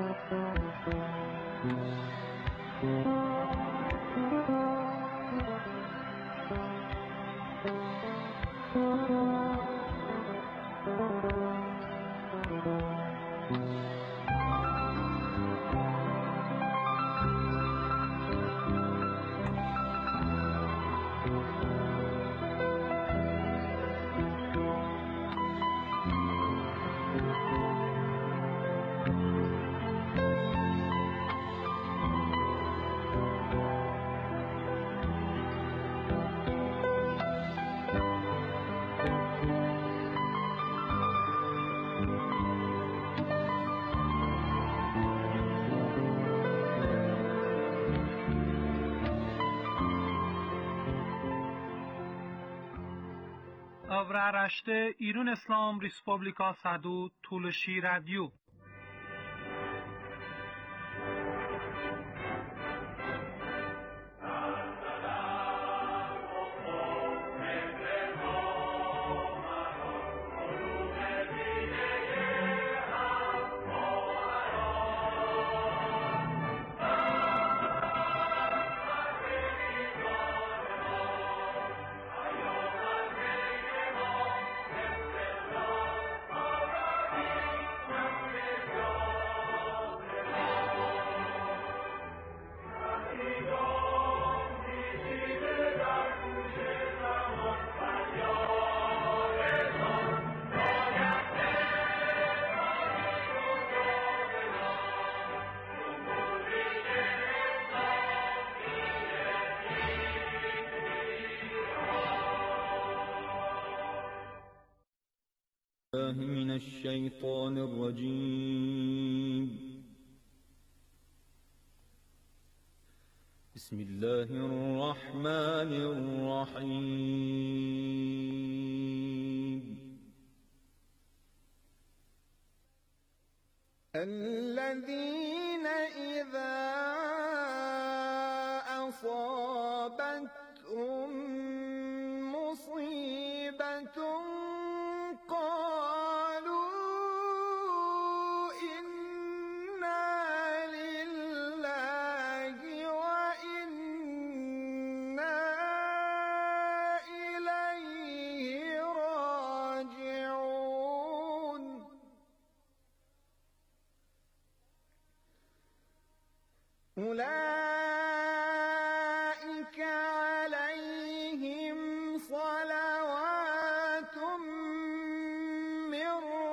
Avraaraşte İran İslam Respublika Sadu Tulshi Radio. من الشيطان الرجيم بسم الله الرحمن الرحيم الذين إذا أصابتهم مصيبة أولئك عليهم صلوات من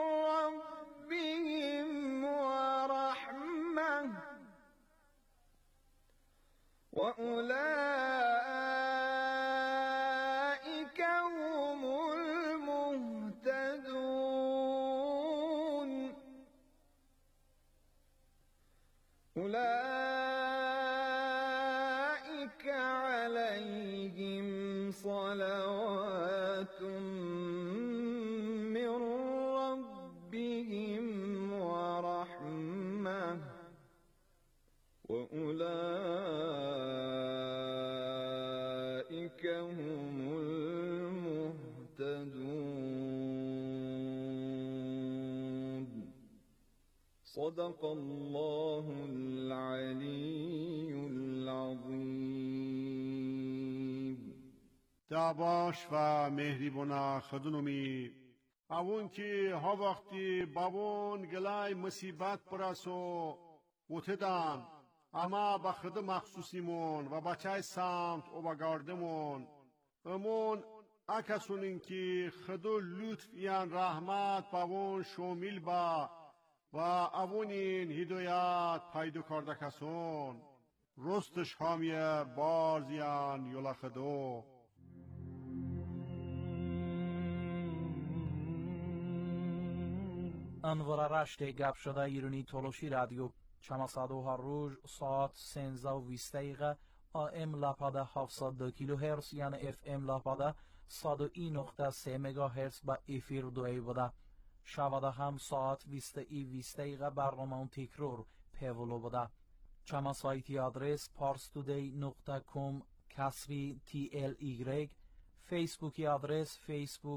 ربهم ورحمة وأولئك هم المهتدون أولئك عليهم صلوات من ربهم ورحمة وأولئك هم المهتدون صدق الله العلي العظيم. دعواش و مهریبونا خدونومی اون که ها وقتی بابون گلای مصیبت پرسو بوتدان اما با خود مخصوصیمون و بچه سمت و بگاردمون امون اکسونین که خدو لطف یان رحمت بابون شومیل با و اونین هدایت پیدا کرده کسون رستش هامیه بارزیان یولا خدو انوار رشت گپ شده ایرانی تولوشی رادیو چماسادو هر روز ساعت 13:20 دقیقه AM لاپاده 702 کیلوهرتز یعنی FM لاپاده 101.3 مگاهرتز با افیر دوی بوده. شواده هم ساعت 20:20 دقیقه برنامه تکرار پیولو بوده. چما سایتی آدرس parstoday.com کسری TLY، فیسبوکی آدرس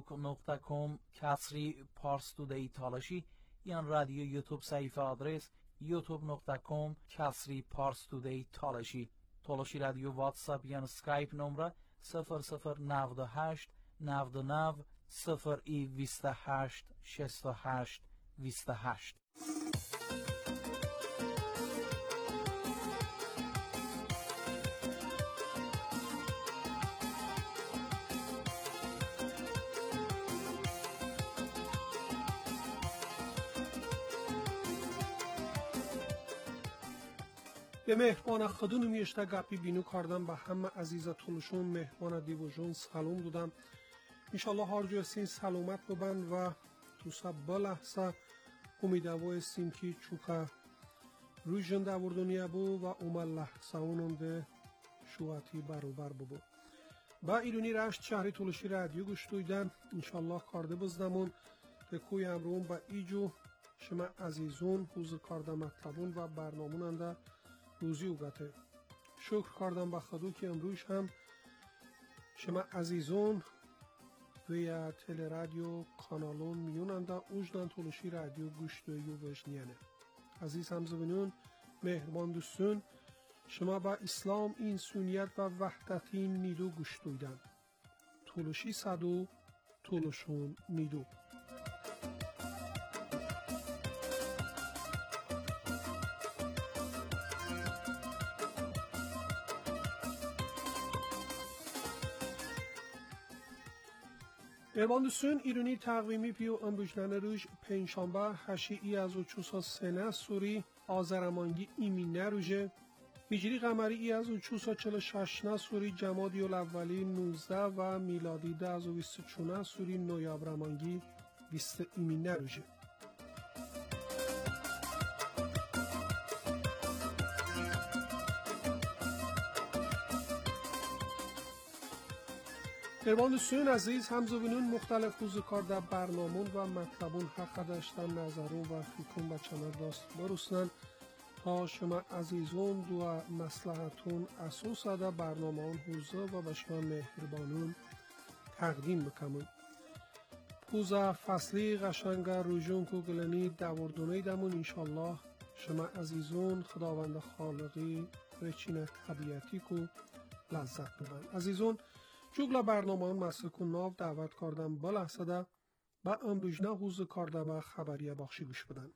facebook.com کسری parstoday تالشی، یا رادیو یوتیوب صفحه آدرس youtube.com/parstoday تالاشی رادیو واتساپ یا سکایپ نمره 0098 99 28 68 28. به مهربان خودونم یشتا گپی بینو کردم به همه عزیزا تونشون مهربان دیوژون سلام دادم. انشالله هر جو هستین سلامت ببند و دوستا با لحظه امیدوار هستیم که چوکا روی جنده وردونیه بو و اومال لحظه اونم ده شواتی برابر ببو. با ایرونی رشت شهری تولشی رادیو گوش دویدن انشالله کارده بزدمون که کوی امروم با ایجو شما عزیزون حوض کارده مطلبون و برنامون ده روزی اوگته. شکر کردم به خدا که امروز هم شما عزیزون ویا تل رادیو کانالون میوننده اوجدان تولشی رادیو گوش دویو وجنیانه. عزیز همزبانون مهربان دوستون شما با اسلام این سنیت و وحدتی نیدو گوش دویدن. تولشی صدو تولشون نیدو. مهربان دوستون ایرانی تقویمی پیو امروزنان روز پنجشنبه 8/4 سوری آذرمانگی ایمینه روزه هجری قمری 1446 سوری جمادی الاولی 19 و میلادی 2024 سوری نویابرمانگی 20 ایمینه روزه. مهربان دوستان عزیز همزبانون مختلف حوزه کار در برنامون و مطلبون حق داشتن نظرون و فکرون به چنل داست برسنن تا شما عزیزون دو مصلحتون اساس در برنامه اون حوزه و به شما مهربانون تقدیم بکنم. حوزه فصلی قشنگ روژون کو گلنی دوردونه دمون انشالله شما عزیزون خداوند خالقی رچین طبیعتی کو لذت ببرن. عزیزون جوگلا برنامه اون مسکون ناو دعوت کردم با لحظه ده با امروزنه حوزه کارده و خبریه بخشی گوش بدن.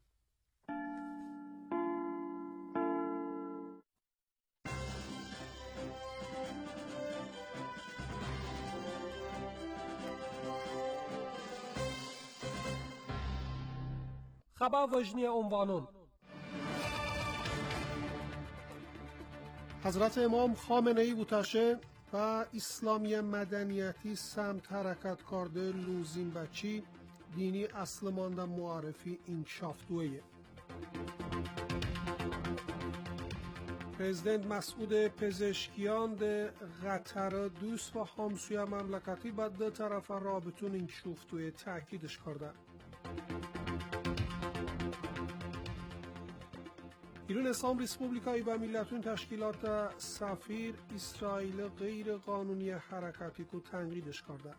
خبر وجنی عنوانون حضرت امام خامنه ای بوتاشه و اسلامی مدنیتی سمت حرکت کرده لوزین بچی دینی اصل مانده معرفی انکشاف دویه. پرزیدنت مسعود پزشکیان ده قطر دوست و همسوی مملکتی بعد ده طرف رابطون انکشاف دویه تأکیدش کرده. ایران اسلام ریسپوبلیکایی و ملتون تشکیلات سفیر اسرائیل غیر قانونی حرکتی کو تنقیدش کرده.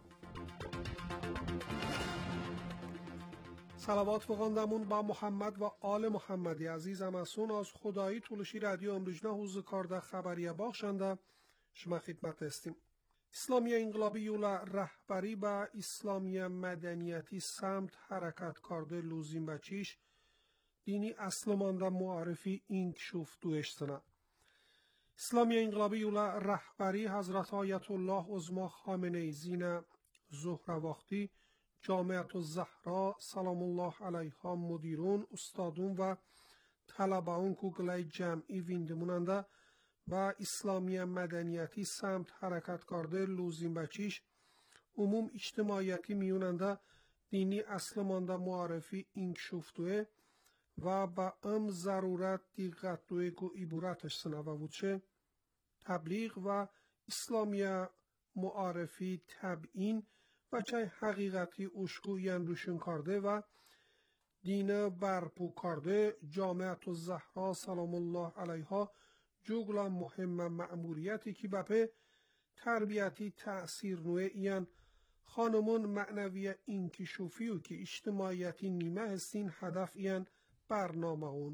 صلوات بخواندمون با محمد و آل محمدی عزیزم اسون از خدایی تولشی رادیو امروزنه حوزه کارده خبریه باخشنده شما خدمت هستیم. اسلامی انقلابی یولا رهبری با اسلامی مدنیتی سمت حرکت کرده لوزین بچیش دینی اصل مانده معرفی انکشاف دویش سنه. اسلامی انقلابی یولا رهبری حضرت آیت الله عظما خامنه ای زین ظهر وقتی جامعه الزهرا سلام الله علیها مدیرون استادون و طلباون کوگلای جمعی ویندموننده با اسلامی مدنیتی سمت حرکت کرده لوزین بچیش عموم اجتماعیتی میوننده دینی اصل مانده معرفی انکشاف دوی و با ضرورت دقت دوی کو عبارتش سنوه بوده تبلیغ و اسلامی معرفی تبیین و چه حقیقتی اشکوین روشن کرده و دین برپو کرده جامعه الزهرا سلام الله علیها جوگلا مهم مأموریتی که بپه تربیتی تأثیر نوع این خانمون معنوی انکشافی و که اجتماعیتی نیمه هستین هدف این برنامه اون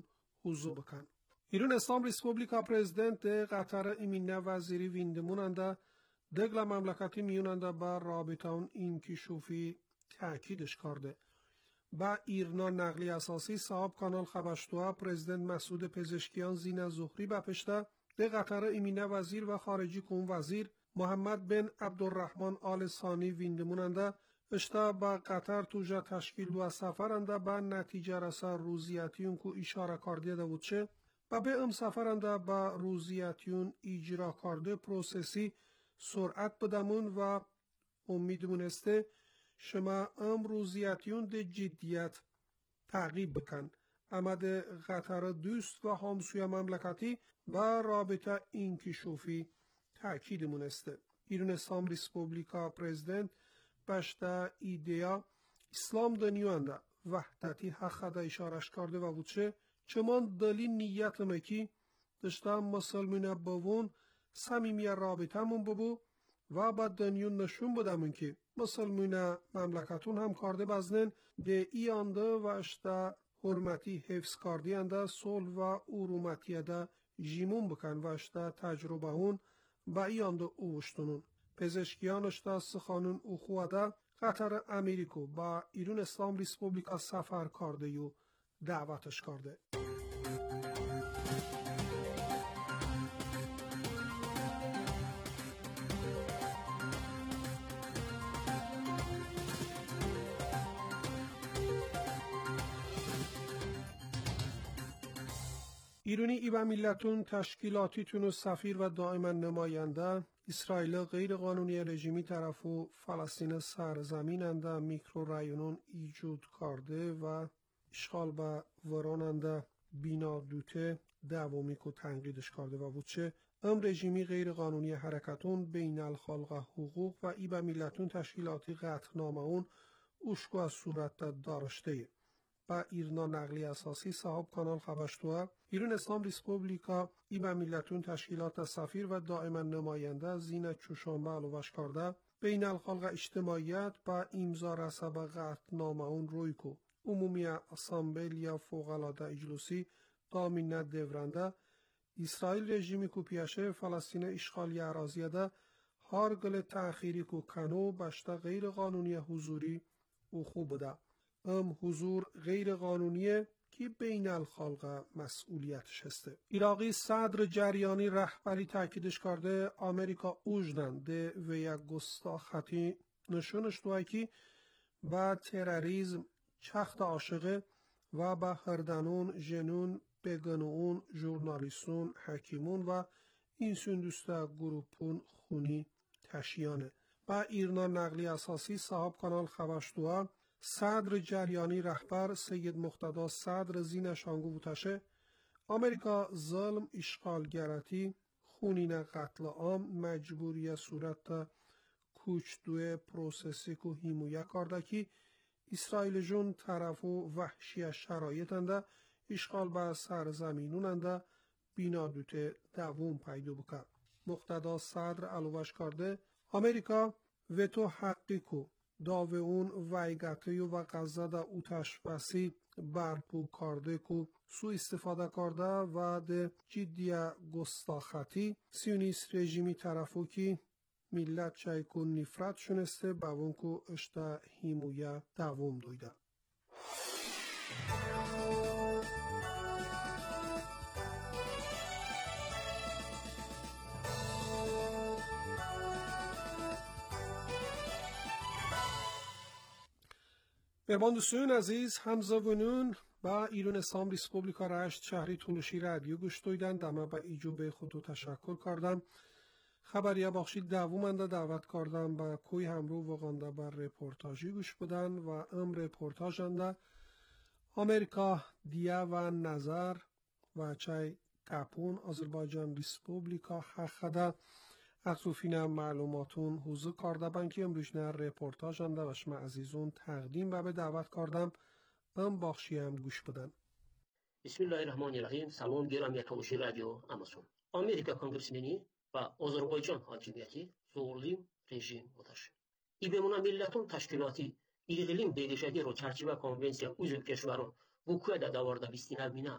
حضور بکن. ایران اسلام ریسپوبلیکا پرزیدنت قطر امینه وزیری ویندموننده دگل مملکتی میوننده با رابطان انکشافی تأکیدش کرده. با ایرنا نقلی اساسی صاحب کانال خبشتوها پرزیدنت مسعود پزشکیان زین زهری بپشته ده قطر امینه وزیر و خارجی کون وزیر محمد بن عبدالرحمن آل ثانی ویندموننده اشتا با قطر توجه تشکیل و سفرنده با نتیجه رسا روزیتیون کو اشاره کرده بودشه و به ام سفرنده با روزیتیون اجرا کرده پروسسی سرعت بدمون و امیدمونسته شما ام روزیتیون ده جدیت تعقیب بکن. امد قطر دوست و همسوی مملکتی و رابطه انکشافی تأکید مونسته. ایران اسلام ریسپوبلیکا پرزیدنت بشته ایدیا اسلام دنیوانده وحدتی حق ده اشارش کرده و بودشه چمان دلی نیت مکی داشته مسلمانه بوون صمیمی رابطه من ببو و با دنیون نشون بدمون که مسلمانه مملکتون هم کرده بزنن به ای آنده و اشته حرمتی حفظ کردی انده صلح و ارومتی ده جیمون بکن و اشته تجربه هون با ای آنده اوشتونون. پزشکیان اشته سخانون اخواده قطر امریکو با ایران اسلام ریسپوبلیکا سفر کرده و دعوتش کرده. ایرانی ایبا میلتون تشکیلاتیتون و سفیر و دائما نماینده اسرائیل غیر قانونی رژیمی طرف و فلسطین سرزمیننده میکرو رایونون ایجود کرده و اشغال با وراننده بینا دوته دعوامی که تنقیدش کرده و بودچه ام رژیمی غیر قانونی حرکتون بین الخلق حقوق و ایبا میلتون تشکیلاتی قطعنامه اون اوشکو از صورت دارشته با ایرنا نقلی اساسی صاحب کانال خبشتوها ایران اسلام ریسپوبلیکا ایبا میلتون تشکیلات سفیر و دائما نماینده زین چوشانبه علوش کرده بین الخلق اجتماعیت با امضا رسب قطعنامه اون رویکو عمومی اسامبل یا فوق‌العاده اجلوسی دامینه دورنده اسرائیل رژیمی کو پیاشه فلسطین اشغالی اراضی ده هر گل تأخیری کو کنو بشته غیر قانونی حضوری او خوب بوده. حضور غیر قانونیه که بین الخلق مسئولیتش هسته. عراقی صدر جریانی رهبری تاکیدش کرده آمریکا اوجدن ده و یک گستاخی نشونش دوی که با تروریسم چخت عاشقه و با هردنون جنون بگنون ژورنالیستون حکیمون و این سندسته گروپون خونی تشیانه. با ایرنا نقلی اساسی صاحب کانال خبشتوها صدر جریانی رهبر سید مقتدا صدر زین شانگو بوتشه آمریکا ظلم اشغالگرتی خونین قتل عام مجبوری صورت کوچدوی پروسسی کو هیمویه کرده که اسرائیل جون طرف و وحشی شرایطنده اشغال به سرزمینوننده بینا دوته دوم پیدا بکن. مقتدا صدر علوش کرده آمریکا و تو حقی کو داو اون ویگتی و غزه دا اوتش وسی برپو کرده کو سو استفاده کرده و ده جدی گستاختی سیونیست رژیمی طرفو که ملت چای کو نفرت شنسته با اون کو اشتا هیمویه دوم دویده. مهربان دوستان عزیز همزبانون با ایران اسلام ریسپوبلیکا رشت شهری تونشی رادیو گوش دویدن دمه با ایجوب خودو تشکر کردم. خبریه بخشی دومنده دعوت کردم با کوی همرو وقانده بر رپورتاجی گوش بدن و ام رپورتاجنده آمریکا دیا و نظر و چای کپون آذربایجان ریسپوبلیکا حقده اطروفین معلوماتون حضور کرده بن که امروز نه رپورتاج انده و شما عزیزون تقدیم و به دعوت کردم ام بخشی هم گوش بدن. بسم الله الرحمن الرحیم. سلام گرامی تلوشی رادیو امازون. آمریکا کنگرسمنی و آذربایجان حاکمیتی زورلیم رژیم بودش. ای بمونه ملتون تشکیلاتی اقلیم بیدشگی رو چرچیبه کنونسیا uzul کشورون وکوه دا داورده بیستین البینا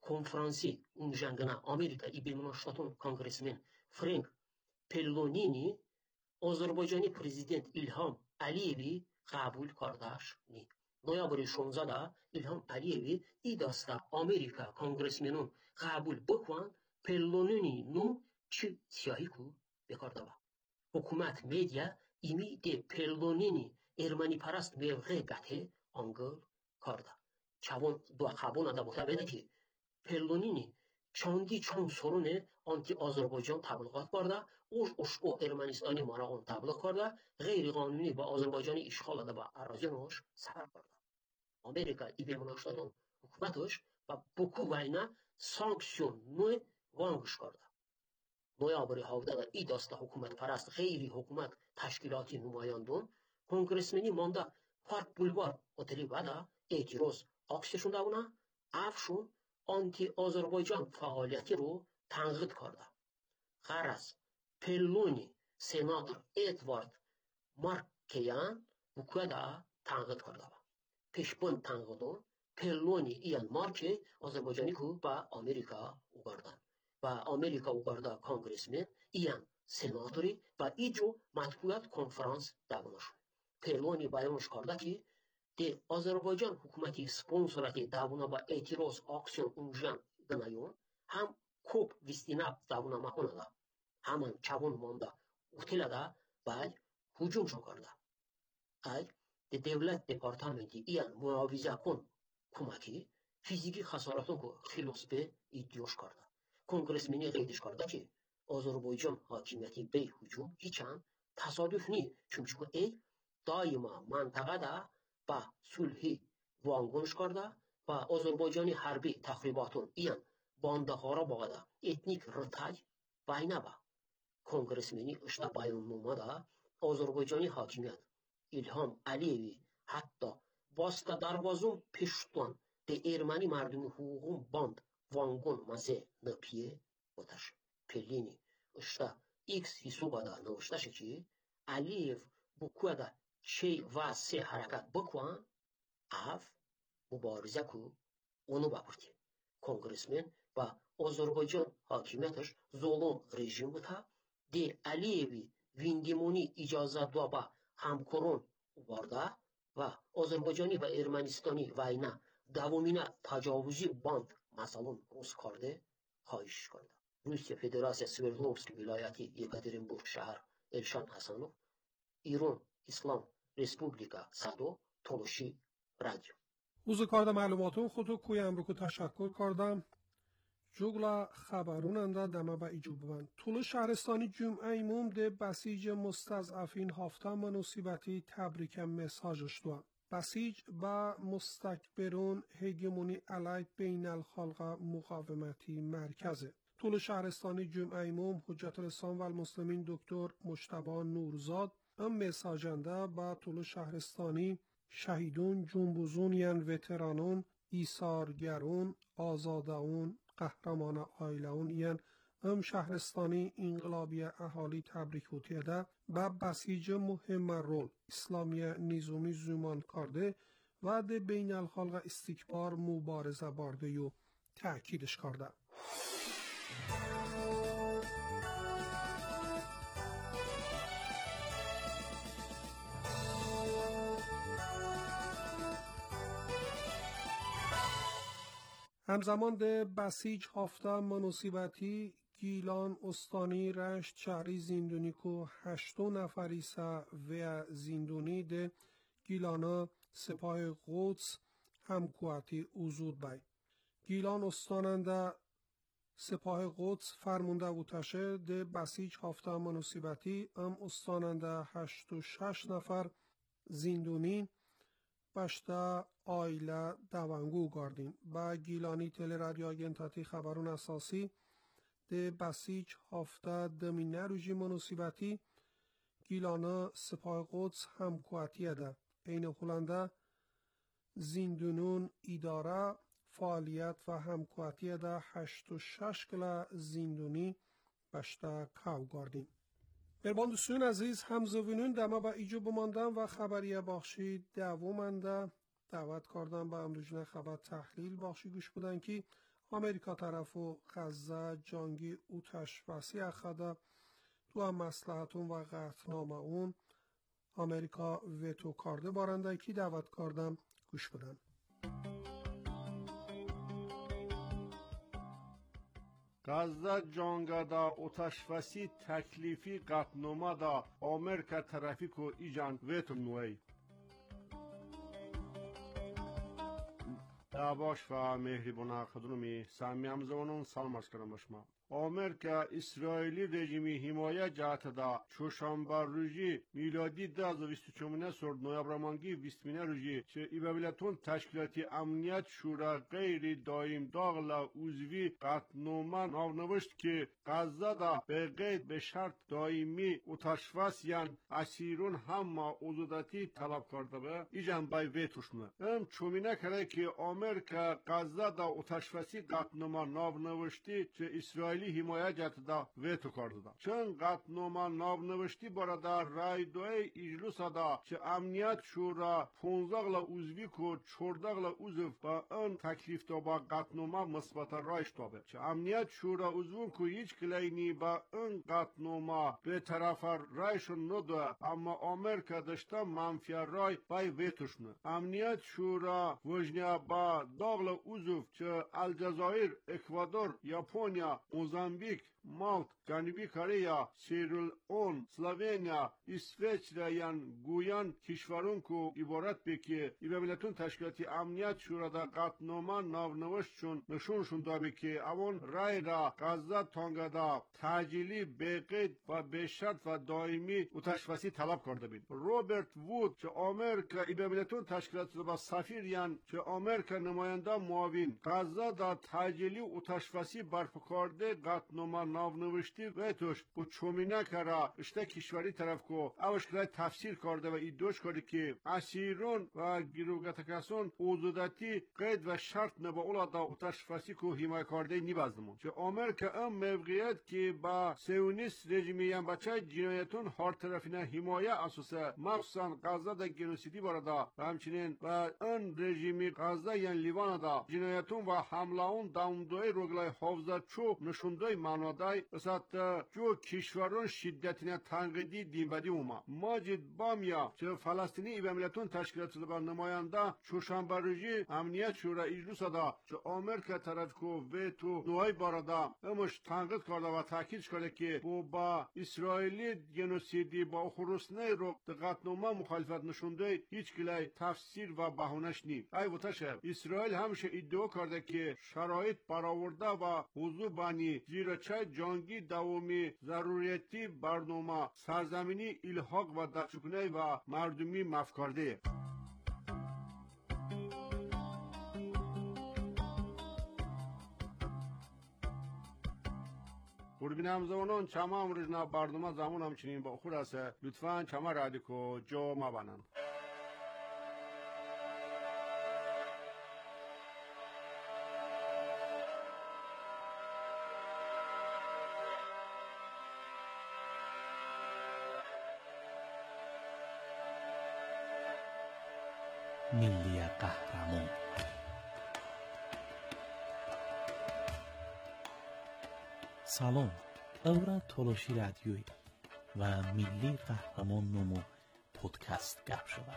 konferansı unjangana Amerika 2007 kongresmen Frank Pellonini Azerbaycanı prezident İlham Aliyevi qabul kardashni. Noyabr 16 İlham Aliyevi idasta Amerika kongresmenun qabul bukwan Pellonini nu çi siyahi ku bekardava. Hukumat medya imi de Pellonini Ermeni parast mevqe gathe angol karda. Çavon dua qabul ada mutabede ki Pellonini چندی چون سرونه آنتی آذربایجان تبلیغات کرده او ارمنستانی مراغون تبلیغ کرده غیر قانونی با آذربایجانی اشغال داده با اراضیش سفر کرده آمریکا ایبموناشتادون حکومتش و بوکو وینا سانکسیون نو وانگش کرده نویابر 17 ای داسته حکومت پرست غیر حکومت تشکیلاتی نمایاندون کنگرسمنی مانده پارک بولوار اوتلی ودا اعتراض آکسیشون داونه افشون آنتی آذربایجان فعالیتی رو تنقید کرده. غرض پلونی سناتور ادوارد مارکیان بکودا تنقید کرده. پیشبند تنقیدون پلونی ایان مارکی آذربایجانی کو با آمریکا اوگردن و آمریکا اوگرده کانگرسمن ایان سناتوری و ایجو مطبوعات کنفرانس دوونشون. پلونی بیانش کرده که de Azerbaycan hükümeti sponsorati davuna ba etiroz aksiyon unjan gnayon ham kop vistina davuna mahonada haman çavun monda utilada bay hücum şokarda ay de devlet departamenti iyan muavize kon kumaki fiziki hasaratın ko xilosbe iddiyoş karda kongresmeni qeydiş karda ki Azerbaycan hakimiyeti bey hücum hiçan tasodüf ni çünkü ey daima mantaqada با صلحی وانگونش کرده و آذربایجانی حربی تخریباتون ایان باندهارا باقده اتنیک رتای باینه با کنگرسمنی اشتا بایون نومده آذربایجانی حاکمیت İlham Aliyevi hatta basta darvazun peştuan de Ermeni mardumi hukugun band vangon maze nıpiye otaş Pellini ışta X hisubada navuştaşı ki Aliyev bu kuada şey va se harakat bukwan av mübarize ku onu baburti. Kongresmen va Azerbaycan hakimiyetiş zulüm rejimi ta de Aliyevi vindimoni icazat daba hamkorun varda va Azerbaycani va Ermenistani vayna davomina tajavüzi band masalun Rus karde xahiş karda. Rusya Federasyası Sverdlovsk vilayeti Yekaterinburg şehir Elşan Hasanov İran İslam Respublika Sado Toluşi Radyo. اوز کارد معلوماتون خودو کویم رو که تشکر کردم جوگلا خبروننده دمه با ایجوب بند طول شهرستانی جمعه ایموم ده بسیج مستضعفین هفته منوسیبتی تبریک مساجش دوان بسیج با مستکبرون هگمونی علیه بین الخلق مقاومتی مرکزه طول شهرستانی جمعه ایموم حجت الاسلام و المسلمین دکتر مجتبی نورزاد ام مساجنده با طول شهرستانی شهیدون جنبوزون ین وترانون ایثارگرون آزادهون قهرمان آیلهون ین ام شهرستانی انقلابی اهالی تبریک بوتیده و بسیج مهم رول اسلامی نظامی زمان کرده و ده بین الخلق استکبار مبارزه بارده یو تأکیدش کرده همزمان ده بسیج هفته منوسیبتی گیلان استانی رشت شهری زیندونی کو 8 نفریسه و زیندونی ده گیلانا سپاه قدس همکواتی اوزود بای گیلان استاننده سپاه قدس فرمونده بوتشه ده بسیج هفته منوسیبتی ام استاننده 86 نفر زیندونی باشتا آیله دوانگو گاردین با گیلانی تل رادیو آگنتاتی خبرون اساسی ده بسیج هفته دمینه روژی منوسیبتی گیلانا سپاه قدس همکواتیه ده این خلنده زیندونون اداره فعالیت و همکواتیه ده 86 کلا زیندونی باشتا کاو گاردین بربان دوستان عزیز همزوینون دمه با ایجو بماندن و خبریه باخشی دومنده دعوت کردن با امروجنه خبر تحلیل باخشی گوش بودن که آمریکا طرفو غزه جانگی اوتش وسیع خدا تو هم مسلحتون و قطعنامه اون آمریکا ویتو کارده بارنده کی دعوت کردم گوش بدن. غزه جانگادا اوتشفسی تکلیفی قطعنامه دا آمریکا طرفی کو ایجان ویتو نوی دعواش و مهربان خدمتی سامی همزمانون سلام عرض کنم شما. آمریکا اسرائیلی رژیمی حمایت جهت دا چهارشنبه روزی میلادی 2024 سرد نوامبرمانگی 20 روزی چه ایبابلتون تشکیلاتی امنیت شورا غیر دائم داغلا عضوی قطعنامه نوشت که غزه دا به قید به شرط دائمی اوتشفس یان اسیرون هم عضوداتی طلب کرده به ایجان بای ویتوشنه چومینه کرده که آمریکا غزه دا اوتشفسی قطعنامه نوشتی چه اسرائیل حمایت جهت دا ویتو کرده دا چون قطعنامه نوشتی برده رای دوی اجلس دا چه امنیت شورا 15 عضوی کو 14 عضو با اون تکلیف دا با قطعنامه مثبت رایش تابه چه امنیت شورا عضو کو هیچ کلینی با اون قطعنامه به طرف رایشون نده اما آمریکا داشته منفی رای بای ویتوشنه امنیت شورا وجنه با داغل عضو چه الجزایر اکوادور یاپونیا موزامبیک مالت جنوبی کره سیرالئون اسلوونیا اسویچره یان گویان کشورون کو عبارت به که ایبابلتون تشکیلاتی امنیت شورا دا قطعنامه نوشت چون نشونشون داده که اون رای را غزه تانگادا تعجیلی به قید و به شرط و دائمی اوتشفسی طلب کرده بید. روبرت وود چه آمریکا ایبابلتون تشکیلاتی با سفیر یان چه آمریکا نماینده معاون غزه دا تعجیلی اوتشفسی برپا کرده قطعنامه نوشتی ویتوش bu çomine kara işte kişveri taraf ko avşkray tafsir kardı ve iddiaş kardı ki asirun ve girovgatakason uzudati qeyd ve şart ne ba ola da utaşfasi ko himay kardı nibazdım. Çe Amerika ön mevqiyet ki ba Siyonist rejimiyen baça cinayetun har tarafına himaya asası mahsusan Gazze'da genosidi barada ve همچنین و ön rejimi Gazze yani Livan'da cinayetun ve hamlaun davamdoy roglay havza çok nışundoy manadای اسات جو کشوران شدتیه تنقیدی دیمبدی اوما ماجد بامیا چه فلسطینی ایباملتون تشکیلات با نماینده چهارشنبه روزی امنیت شورا اجلس دا چه آمریکا طرف کو ویتو نوای باردا امش تنقید کرده و تاکید کرده که با اسرائیلی جنوسیدی با خروسنه رو قطعنامه مخالفت نشونده هیچ گلای تفسیر و بهانه‌اش نی ای وتشه اسرائیل همیشه ادعا کرده که شرایط برآورده و حضور بانی زیرا چه جانگی دوامی ضروریتی برنامه سرزمینی الحاق و دستشکنه و مردمی مفکرده قربین همزمانان چما امروزنا برنامه زمان همچنین با خود است لطفاً چما رادیکو جو مبانن ملی قهرمان سلام اورا تولوشی رادیوی و ملی قهرمان نومو پودکست گپ شده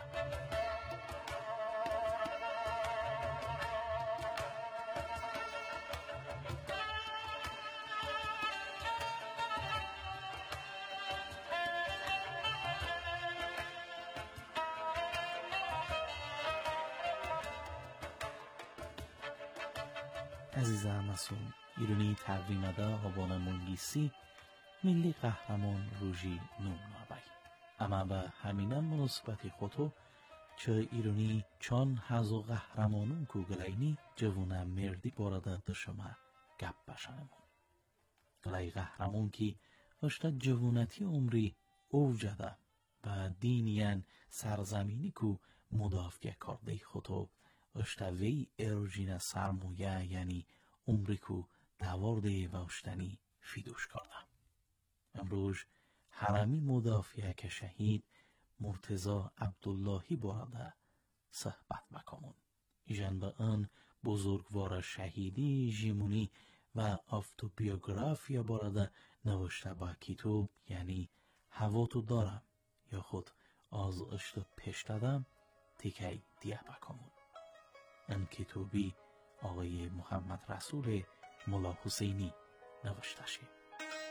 عزیزم اسون ایرانی تقویمده هوانه منگیسی ملی قهرمان روژی نوم نابای اما به همینم مناسبتی خودو چه ایرانی چون هزو قهرمانون کوگلینی جوونه مردی بارده دشمه گپ بشنمون گلای قهرمان کی اشتا جوونتی عمری اوجده و دینیان سرزمینی کو مدافع کرده خودو اشتا وی اروژین سرمویه یعنی عمری کو دوارده و اشتنی فیدوش کرده امروز حرمی مدافع که شهید مرتضی عبداللهی بارده صحبت بکنون ایجان به آن بزرگوار شهیدی ژیمونی و آفتوبیوگرافیا barada نوشته با کتاب یعنی هوا تو دارم یا خود از اشت پشتدم تیکی دیه بکامون. این کتابی آقای محمد رسول ملا حسینی نوشته شد.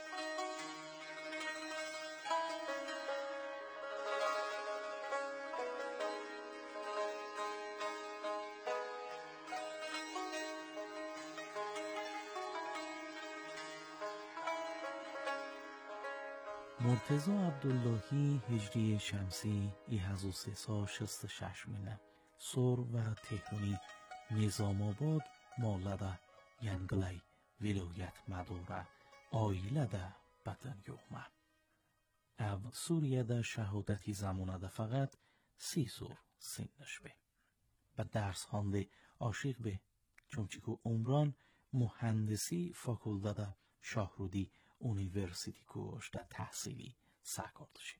مرتضی عبداللهی هجری شمسی 1366 مینه سور و تهرانی نظام آباد مالده ینگلی ولایت مدوره آیله ده بدن یومه. او سوریه ده شهادتی زمانه ده فقط 30 سور سنش به. به درس خانده عاشق به چونچه که عمران مهندسی فاکولته ده شاهرودی اونیورسیتی کوش ده تحصیلی سرکردشی.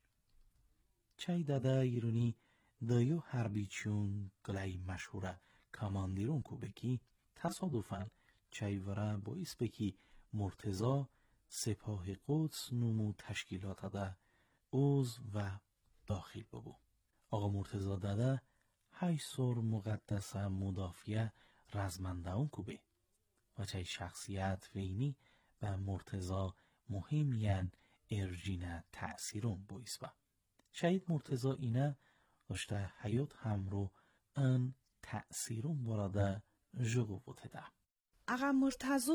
چای داده ایرانی دایو حربی چون گلای مشهوره کماندیرون کو بکی تصادفاً چای وره باعث بکی مرتضی سپاه قدس نمو تشکیلات ده عضو و داخل ببو. آقا مرتضی داده 8 سور مقدس مدافعه رزمنده اون کو به و چای شخصیت وینی و مرتضی مهمیان ارجینه تأثیرون باعث با. شهید مرتضی اینه اشته حیات همرو ان تأثیرون براده جغو بوده ده. آقا مرتضی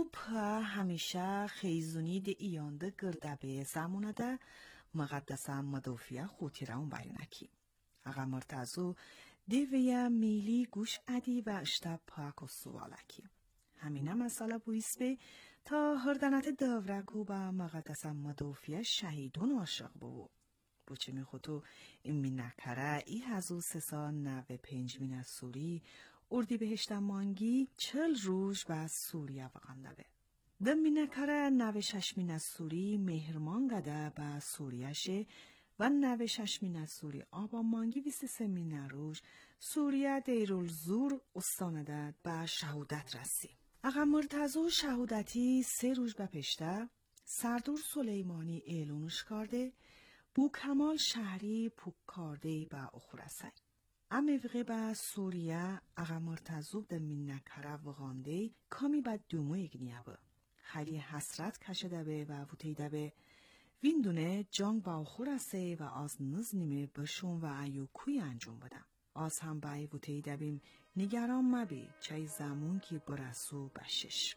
همیشه خیزونی ده ایانده گرده به زمانه ده مقدس مدافعه خوتی را اون بیانکی. آقا مرتضی دیویا میلی گوش ادی و اشته پاک و سوالکی. همینه مسئله باعث به تا هردنت دورکو با مقدس مدافعه شهیدون عاشق بو. بوچه می خودو این می نکره ای هزو 395 مین از سوری اردی بهشت مانگی 40 روز با سوریه وقنده به. دم می نکره 96 مین از سوری مهرمان گده با سوریه شه و 96 مین از سوری آبا مانگی 23 مین روز سوریه دیرول زور استانه داد با شهودت رسی. آقا مرتضی شهودتی 3 روز به پشته سردور سلیمانی اعلانش کرده بو کمال شهری پوک کرده با اخرسای. اموقع با سوریه آقا مرتضی ده منکره وغانده کامی با دومو اگنیه با. خیلی حسرت کشده به و وطیده به ویندونه جنگ با اخرسه و از نزنیمه بشون و ایوکوی انجام بدم. از هم بای وطیده بیم نگران مبی چای زمون کی برسو بشش.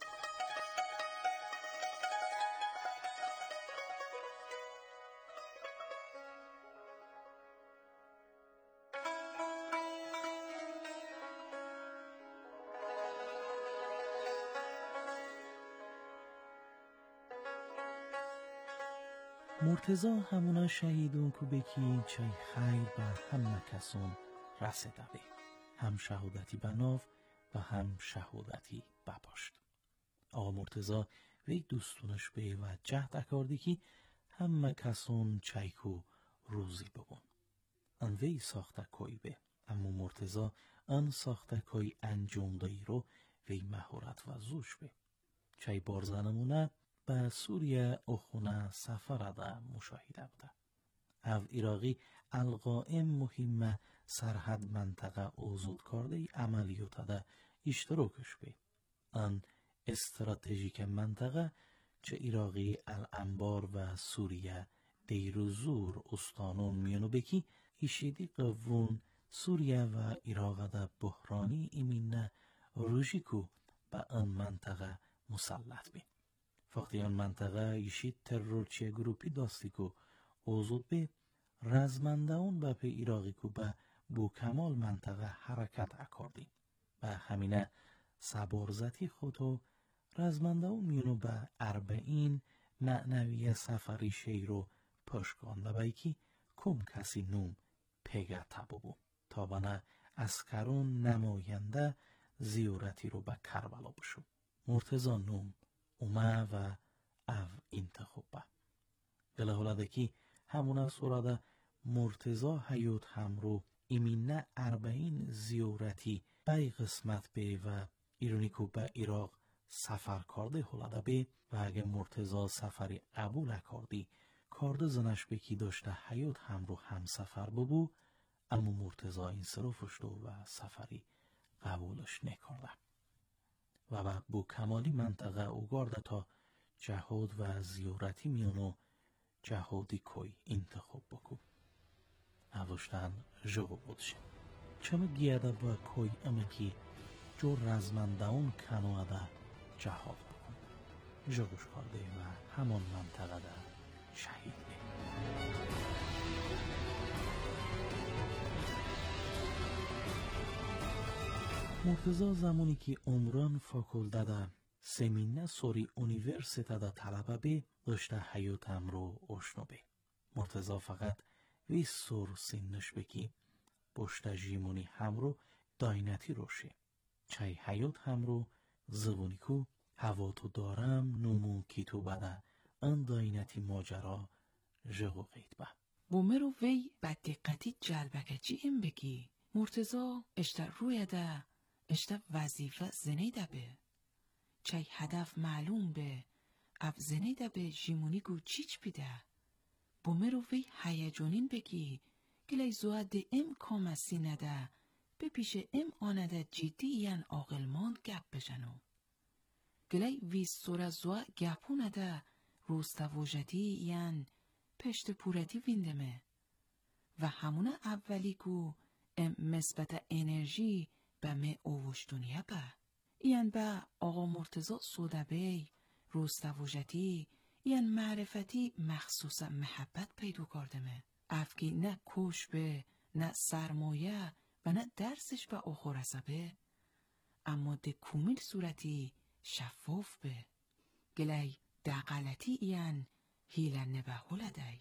مرتضی همونا شهیدون کو بکی چای خیر با همه کسون رسیده به. هم شهادتی بناف و هم شهادتی بپاشت. آقا مرتضی وی دوستونش به و جهد اکاردی که همه کسون چایکو روزی ببون. ان وی ساخته کوی به. اما مرتضی ان ساخته کوی انجام دایی رو وی مهارت و زوش به. چای بارزنمونه به سوریه اخونه سفر ده مشاهده بوده. او ایراقی القائم مهمه سرحد منطقه اوزود کرده عملیات ده اشتراکش به. ان استراتژیک منطقه چه ایراقی الانبار و سوریه دیر و زور استانون میانو بکی ایشیدی قوون سوریه و ایراق ده بحرانی ایمینه روژیکو به ان منطقه مسلط بین. وقتی آن منطقه ایشید ترورچی گروپی داستی که اوزود به رزمنده اون به پی ایراقی که به بو کمال منطقه حرکت اکردی و همینه سبارزتی خودو رزمنده اون میونو به 40 معنوی سفری شیرو پشکانده بایکی کم کسی نوم پیگه تبو تا بنا اسکرون نماینده زیارتی رو به کربلا بشو. مرتضی نوم اومه و او انتخابه. دل هولدکی همون سوراده مرتضی حیات همرو ایمینه 40 زیارتی بای قسمت به و ایرانی که به عراق سفر کرده حالا به و اگه مرتضی سفری قبول کردی کارده زنش بکی داشته حیات هم رو هم سفر ببو، اما مرتضی این صرفش دو و سفری قبولش نکرده و بعد بو کمالی منطقه او گارده تا جهاد و زیارتی میانو جهادی کوی انتخاب بکو نوشتن جغو بودشه چما گیاده با کوی امکی جو رزمندهون کنواده جهاد بکن جغوش کرده و همان منطقه ده شهید به مرتضی زمانی که عمران فاکولده ده سمینه سوری اونیورسیته ده طلبه به داشته حیاتم رو اشنو به مرتضی فقط ویس سور سینش بکی بشته جیمونی هم رو داینتی روشه چای حیات هم رو زبونی کو هوا تو دارم نومو کی تو بده ان داینتی ماجرا جغو قید به بومه رو وی با دقتی جلبکه چی ام بگی مرتضی اشتا روی ده اشتا وظیفه زنی ده به چای هدف معلوم به اف زنی ده به جیمونی گو چیچ بیده بومه رو وی هیجانین بگی گلی زوه ده ام کامسی نده به پیش ام آنده جدی ین آقلمان گپ بجنو گلی ویز سوره زوه گپو نده روسته وجدی ین پشت پورتی ویندمه و همونه اولی کو ام مثبت انرژی به می اوشتونیه به این به آقا مرتضی سوده بی روسته وجدی این معرفتی مخصوص محبت پیدا کردمه افکی نه کوش به نه سرمایه و نه درسش به آخر به اما ده کومیل صورتی شفاف به گلی ده غلطی این هیله نبه هلدی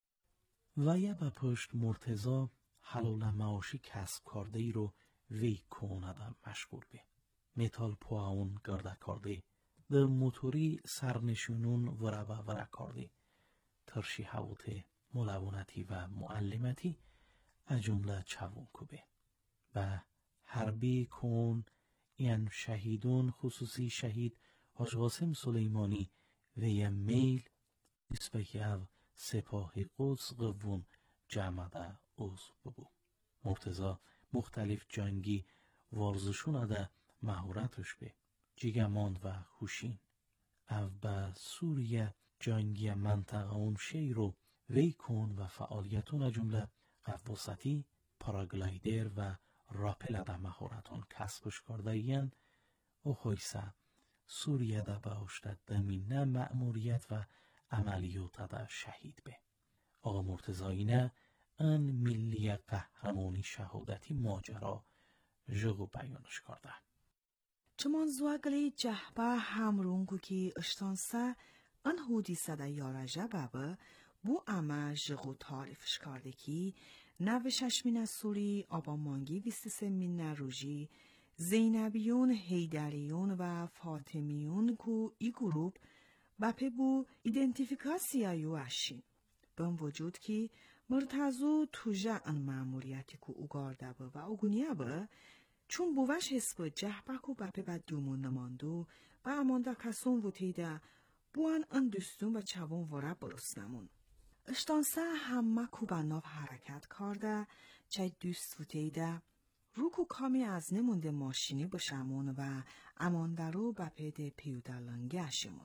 و یا به پشت مرتضی حلال معاشی کسب کرده ای رو وی کونده مشغول به میتال پواون گرده کرده در موتوری سرنشونون ورا کرده ترشی حوات ملونتی و معلمتی از جمله چوون کوبه و حربی کن این شهیدون خصوصی شهید حاج قاسم سلیمانی و یه میل نسبه او سپاه قدس قوون جمعه عضو ببو مرتضی مختلف جنگی ورزشون ده مهارتش به جیگماند و خوشین او به سوریه جنگی منطقه اون شی رو وی کن و فعالیتون جمله قفوستی پاراگلایدر و راپل ده مهارتون کسبش کرده این او خویسه سوریه ده باشد دمینه مأموریت و عملیات ده شهید به آقا مرتضی اینه ان ملی قهرمانی شهادتی ماجرا جغو بیانش کرده چمان زواگلی جهبه همرونگو که اشتانسه ان هودی سده یارجه بابه بو اما جغو تعریفش کرده که نو ششمین سوری آبا مانگی 23 روژی زینبیون هیدریون و فاطمیون کو ای گروپ بپه بو ایدنتیفیکاسیایو اشین بم وجود که مرتضو توژه ان معمولیتی کو اوگارده با و اوگونیه با چون بوش حسب جهبه کو بپه بد دومون نماندو و امانده کسون وطیده بوان ان دستون و چوون وره برس نمون اشتانسه همه کو بناف حرکت کرده چه دوست وطیده رو کو کامی از نمونده ماشینی بشمون و امانده رو بپه ده پیودلنگی اشمون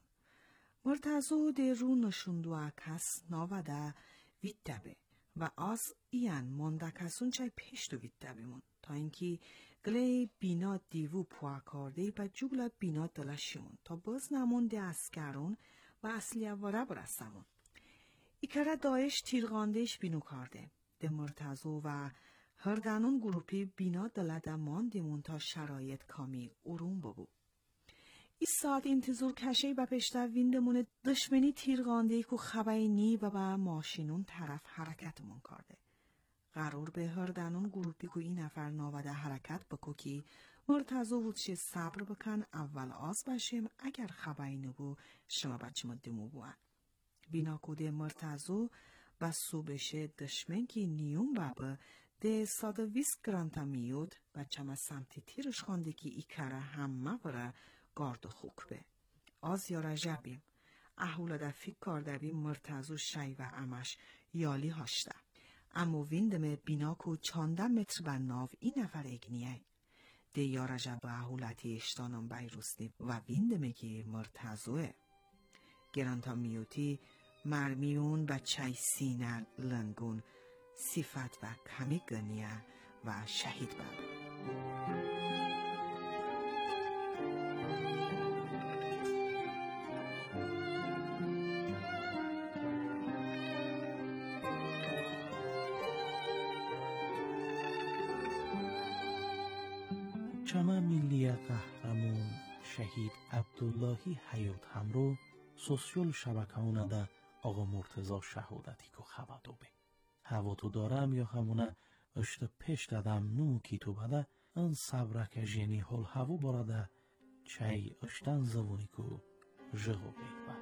مرتضو ده رو نشوندو کس ناوده ویدده و از این مانده کسون چای پشتو ویدده بیمون تا اینکه گلی بینا دیوو پوا کرده با جگل بینا دلشیمون تا باز نمونده اسکرون و اصلی واره برسمون ایکره دایش تیرغاندهش بینو کرده ده مرتضو و هردانون گروپی بینا دلده ماندیمون تا شرایط کامی اروم ببو ای ساعت انتظار کشهی با پشته ویندمون دشمنی تیرغانده که خبایی نی و با ماشینون طرف حرکتمون کرده. قرار به هردانون گروپی که این نفر ناوده حرکت بکو که مرتضو وودشه صبر بکن اول آز باشیم اگر خبایی نبو شما بچه مدمو بوان. بینا کده مرتضو با صوبشه دشمن که نیون با ده ساده ویس گرانتا میود بچم سمتی تیرش خونده که ای کاره همه برا گارد خوک به. آز یا رجبیم. احولا ده فکر کرده بی مرتزو شای و امش یالی هاشته. اما ویندمه بیناکو 14 متر به ناو این نفر اگنیه. ده یا رجب به احولتی اشتانم بیروستی و ویندمه که مرتزوه. گرانتا میوتی مرمیون بچه سینر لنگون صفت و کمی گنیه و شهید بود. چما ملی قهرمان شهید عبداللهی حیات همرو سوسیال شبکه‌ونه ده آقا مرتضی شهادتی که خبر دوبه. هوا تو دارم یا همونه اشت پیش دادم نو کی تو بده ان صبرک جنی حال هوا براده چای اشتن زوونی که جغو بیگبه.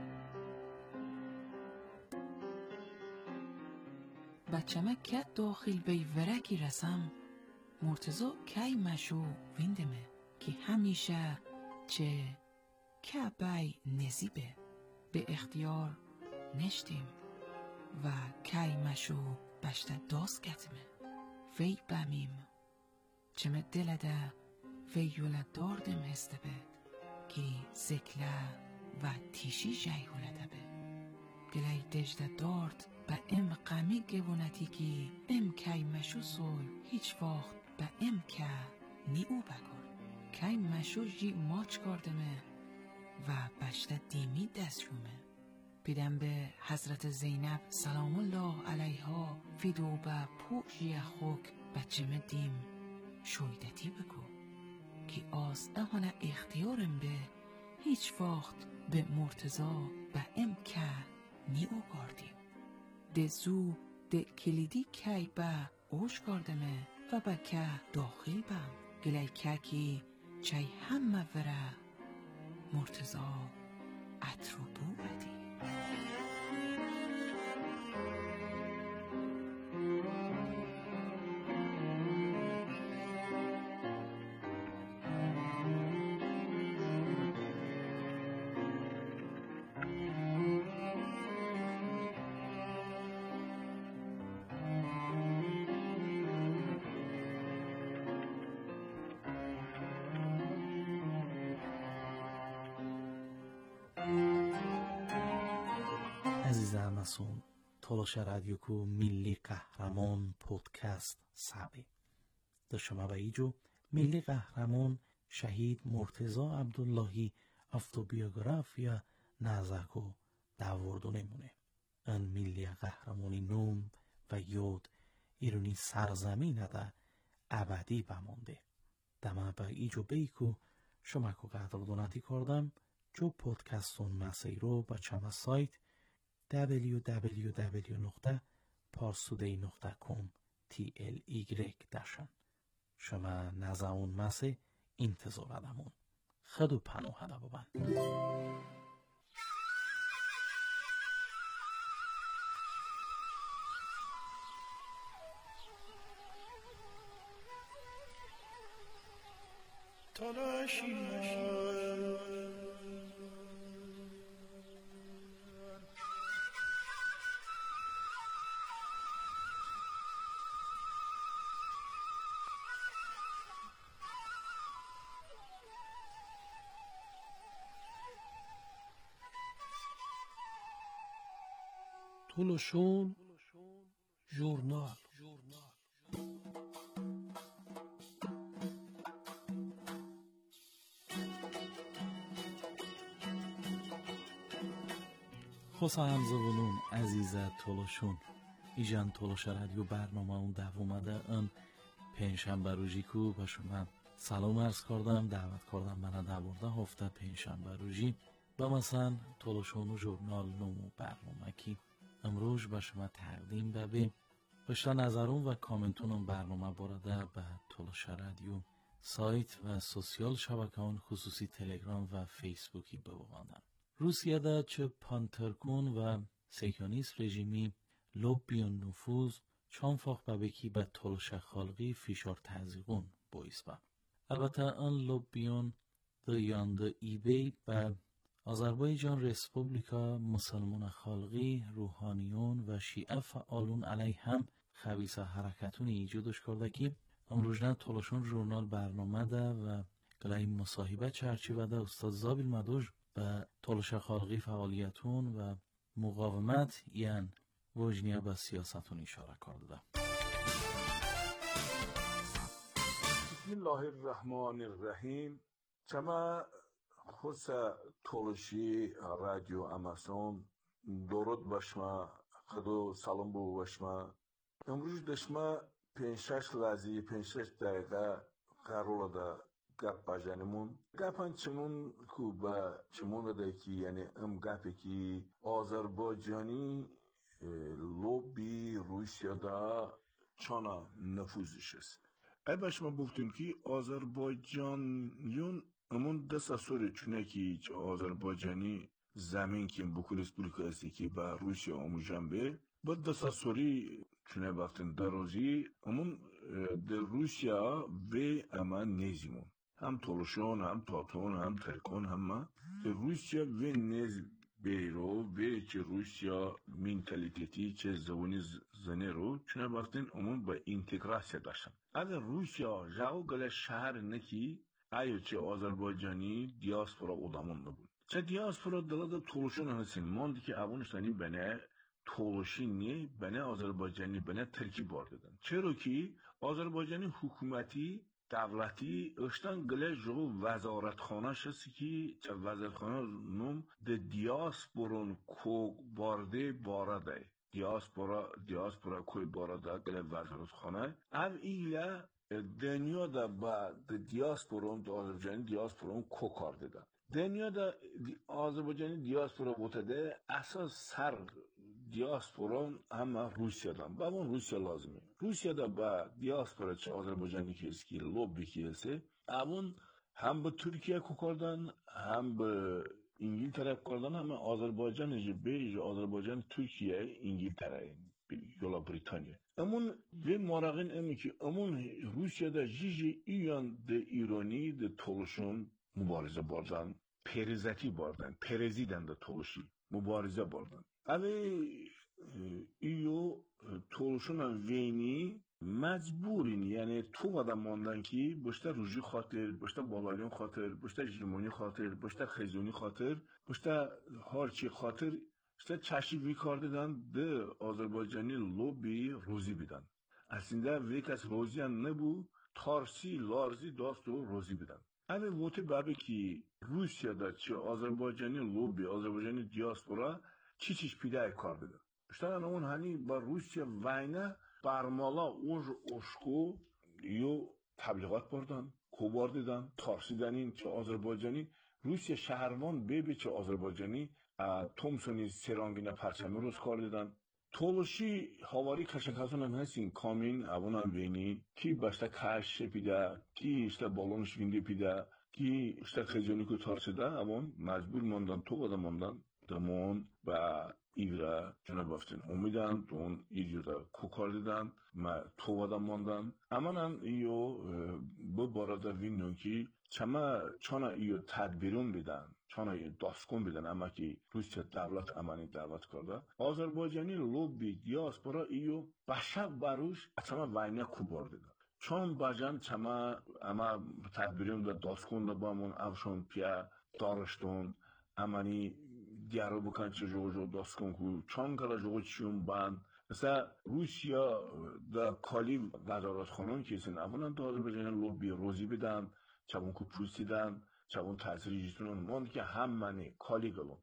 بچه‌مه که داخل بی ورکی رسم مرتضی کی مشو ویندمه که همیشه چه که بی نزیبه به اختیار نشتیم و کی مشو بشته داست گتمه وی بمیم چمه دلده وی یوله داردم هسته به که زکله و تیشی جای هولده به گلی دجده دارد به ام قمی گونتی که ام کی مشو سوی هیچ وقت به ام که نی او بگر کی مشو جی ماچ کردمه و بشته دیمی دست شومه پیدم به حضرت زینب سلام الله علیها فیدو به پوشی خوک بچه دیم شویدتی بگو که آز اهانه اختیارم به هیچ وقت به مرتضی به ام که نی او گردیم ده زو ده کلیدی کی به اوش کردمه و به که داخل بم گلی که کی چای همه وره مرتضی اترو بو بدی. عزیزم مسون تلاش رادیو کو ملی قهرمان پودکست سابه در شما به ایجو ملی قهرمان شهید مرتضی عبداللهی افتوبیوگرافیا نازکو داوردو نمونه ان ملی قهرمانی نوم و یود ایرونی سرزمین ده ابدی بمانده دما به ایجو بیکو شما کو قدر دوناتی کردم جو پودکستون مسیرو با چما سایت www.parsuday.com داشتن شما نزاون مسه انتظار آدمون خدو پناه هده بابن تولوشون ژورنال خوصا همزبونون عزیزه تولوشون ایجان تولوش رادیو برنامه اون دوومده ان پنجشنبه روزی کو با شما سلام عرض کردم دعوت کردم من دوارده هفته پنجشنبه روزی با مثلا تولوشون و ژورنال نمو برنامه کی امروز با شما تقدیم ببین پشتا نظرون و کامنتون برنامه برده به تولوش رادیو سایت و سوسیال شبکه‌های خصوصی تلگرام و فیسبوکی ببوندن روسیه چه پانترکون و سیکیونیست رژیمی لوبیون نفوذ چون فاق ببکی به تلش خالقی فیشار تزیقون بایست با. البته آن لوبیون دیانده ایبی به آذربایجان رسپوبلیکا مسلمان خالقی روحانیون و شیعه فعالون علیه هم خبیث حرکتون ایجادش کرده که امروزنا تلشون ژورنال برنامه ده و گلای مصاحبه چرچیوه ده استاد زابیل مدوش به تلش خالقی فعالیتون و مقاومت یعن وجنیه به سیاستون اشاره کرده. بسم الله الرحمن الرحیم. چما خص تلشی رادیو اماسون درود باشما خدو سلام بو باشما. امروز دشما 5-6 لحظه 5-6 دقیقه قرار ده گپ بجنمون. گپان چمون کو با چمون ده کی یعنی گپی کی آذربایجانی لوبی روسیه دا چانا نفوذش است. ای باش ما گفتیم که آذربایجانیون امون دست سوری چونه که آذربایجانی زمین که بکل رسپولیکا است که با روسیه آموزان به با دست سوری چونه بافتن دروزی امون در روسیه و اما نیزیمون هم تلوشون هم تاتون هم ترکون هم در روسیه و نیز بیرو و چه روسیا منتالیتی چه زبانی زنی رو چونه بافتن امون با اینتگراسیا داشتن. اگر روسیا جاو گله شهر نکی ایو چه آذربایجانی دیاسپورا ادامون نبود. چه دیاسپورا دلدا تولشون هستین ماندی که اونشتانی بنه تولشی نی بنه آذربایجانی بنه ترکی باردن. چرا کی آذربایجانی حکومتی دولتی اشتن گله جو وزارتخانه شستی که چه وزارتخانه نوم ده دیاسپورون کو بارده بارده دیاسپورا کوی بارده گله وزارتخانه او ایله دنیا دا با ده دیاسپورون ده آذربایجانی دیاسپورون کو کار ده دنیا دا آذربایجانی دیاسپورا بوده اساس سر دیاسپورون همه روسیه دارن با اون روسیه لازمه روسیه دا با دیاسپورا چه آذربایجانی که است که لوبی که است اون هم به ترکیه کو کردن هم به انگلتره کردن هم آذربایجان بیج آذربایجان ترکیه انگلتره یولا بریتانیا امون به مراقین امی که امون روسیه دا جیجی ایان ده ایرانی ده تولشون مبارزه بردن پریزتی بردن پریزیدن ده تولشی مبارزه بردن اوه ایو تولشون وینی مجبورین یعنی تو آدم ماندن که بشته روژی خاطر بشته بالالیون خاطر بشته جیمونی خاطر بشته خیزونی خاطر بشته هارچی خاطر بشته چشی وی کار دیدن ده آذربایجانی لوبی روزی بیدن اصلا وی کس روزی هم نبو تارسی لارزی داست و روزی بیدن اوه وقتی بابه که روسیه دا چه آذربایجانی لوبی آذربایجانی دیاسپورا چیش پیده کار دیدن بشته اون هنی با روسیه وینه برمالا اوش اشکو یو تبلیغات بردن کوبار دیدن تارسیدنین چه آذربایجانی روسیه شهروان بی چه آذربایجانی تومسونی سرانگینه پرچمی روز کار دیدن تولشی هاواری کشکاتون هم هستین کامین اون هم بینی کی باشته کش پیده کی اشته بالونش وینده پیده کی اشته خیزیونی که تارسیده اون مجبور ماندن تو بوده ماندن دمون و ایرا چونه بافتین امیدن دون ایجودا کوکار دیدن ما تو بوده ماندن اما ایو با بارادا وینون که چانا ایو تدبیرون بیدن چانا ایو داستکون بیدن اما که روسیه دولت امانی دعوت کرده آذربایجانی لوبی دیاسپورا ایو بشک باروش چما وینه کوبار دیدن چون باجان چما اما تدبیرون دا داستکون دا بامون افشون پیا دارشتون امانی دیارو بکن چه جو داستکون کو چون کلا جو چیون بان مثلا روسیا دا کالی وزارت خانون کسین اولا دا آذربایجان لوبی روزی بدن چون کو پوسیدن چون تاثیر جیتونون موند که هم منی کالی گلون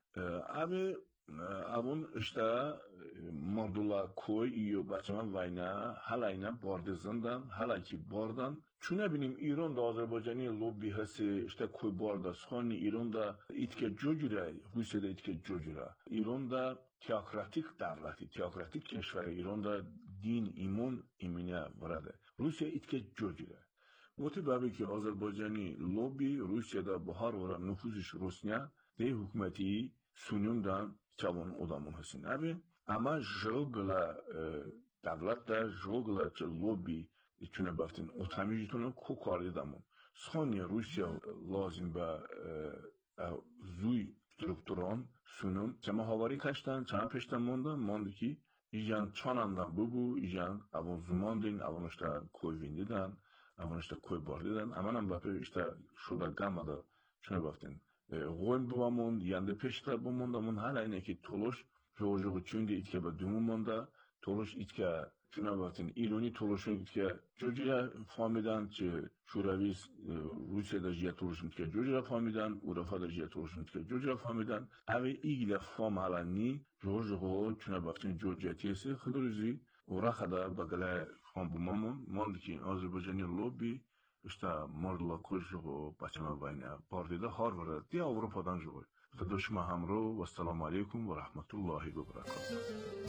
اون اشتا مردولا کوی ایو بچه من وینه حالا اینا بارده زندن حالا که باردن چونه بینیم ایران دا آذربایجانی لوبی هستی اشتا کوی بارده سخانی ایران دا ایتکه جوجوره روسیه دا ایتکه جوجوره ایران دا تیاکراتیک دولتی تیاکراتیک کشور ایران دا دین ایمون ایمینه ورده روسیه ایتکه جوجوره وقتی بابی که آذربایجانی لوبی روسیه دا بحار ورا نفوذش روسیه ده حکومتی سونیون دان چون ادامون هستین اما جل گلا davlat da jogla che lobby içine baktın otamayıcının kokardı damın. Sonra Rusya lazım ba zuy strukturan sunum. Çama havari kaçtan çama peşten mondu ki ijan çanandan bu ijan avun zumandın avun işte koyvindidan avun işte koybardidan amanam bakıyor işte şurada gamada şuna baktın. Goyn buvamon yandı peşte bu mondamun hala yine ki toloş jojoğu çünde itke ba dumumunda toloş itke şuna baktın iloni toluşun itke jojoya famidan çi şuravis Rusya'da jiya toluşun itke jojoya famidan Urafa'da jiya toluşun itke jojoya famidan ave igle fam hala ni jojoğu şuna baktın jojoya tiyesi hıdırızi Urakhada bagala fam bumamon mondiki Azerbaycan'ın lobby işte mordla kuşu başıma bayna partide Harvard diye Avrupa'dan joy. Xuduşma hamro ve selamu aleyküm ve rahmetullahi ve berekatuhu.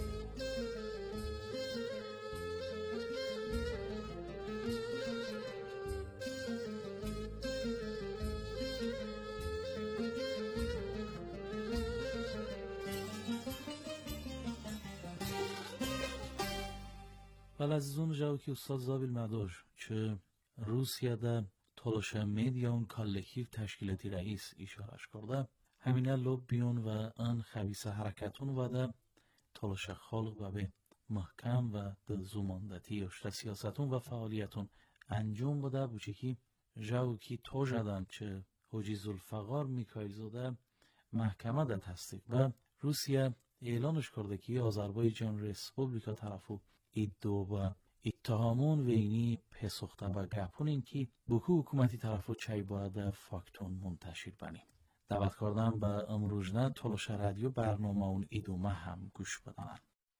بله عزیزان جاو که استاد زابیل مدار چه روسیادا تلاش میدیان کالکتیو تشکیلاتی رئیس اشارش کرده همینه لوبیون و ان خبیث حرکتون و ده تلاش خالق و به محکم و ده زوماندتی اشتا سیاستون و فعالیتون انجام بده بوچه که جاو که تو جدن چه حجی زلفقار میکایل زاده محکمه ده تصدیق و روسیه اعلانش کرده که آذربایجان ریسپوبلیکا طرفو ایدو و اتهامون و اینی پسخته و گپون که بکو حکومتی طرفو چای باید فاکتون منتشر بنیم. دعوت کردم به امروزنه تلاش رادیو برنامه اون ایدومه هم گوش بدنن.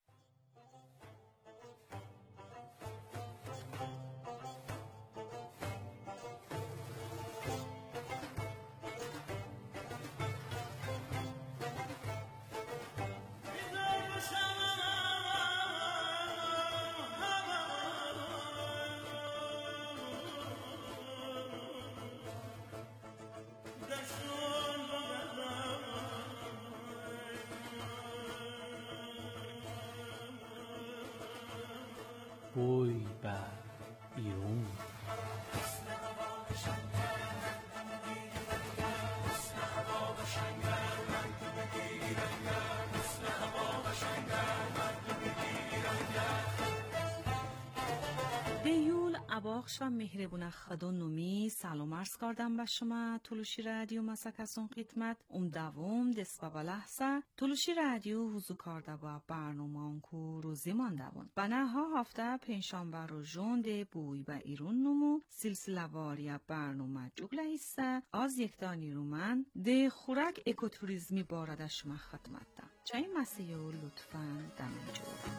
بوی بر ایرون دیول اباخش و مهربون خدا نومی سلام عرض کردم به شما تلوشی رادیو مسکسون خدمت دوم دست و لحظه تلوشی رادیو حضور کرده با برنامه کو روزی ماندون بنا ها هفته پنجشنبه رو جون بوی با ایرون نمو سلسله واری برنامه جوگله ایسته از یک دانی رو من ده خوراک اکوتوریزمی بارده شما خدمت دم چای مسیو لطفاً دمینجور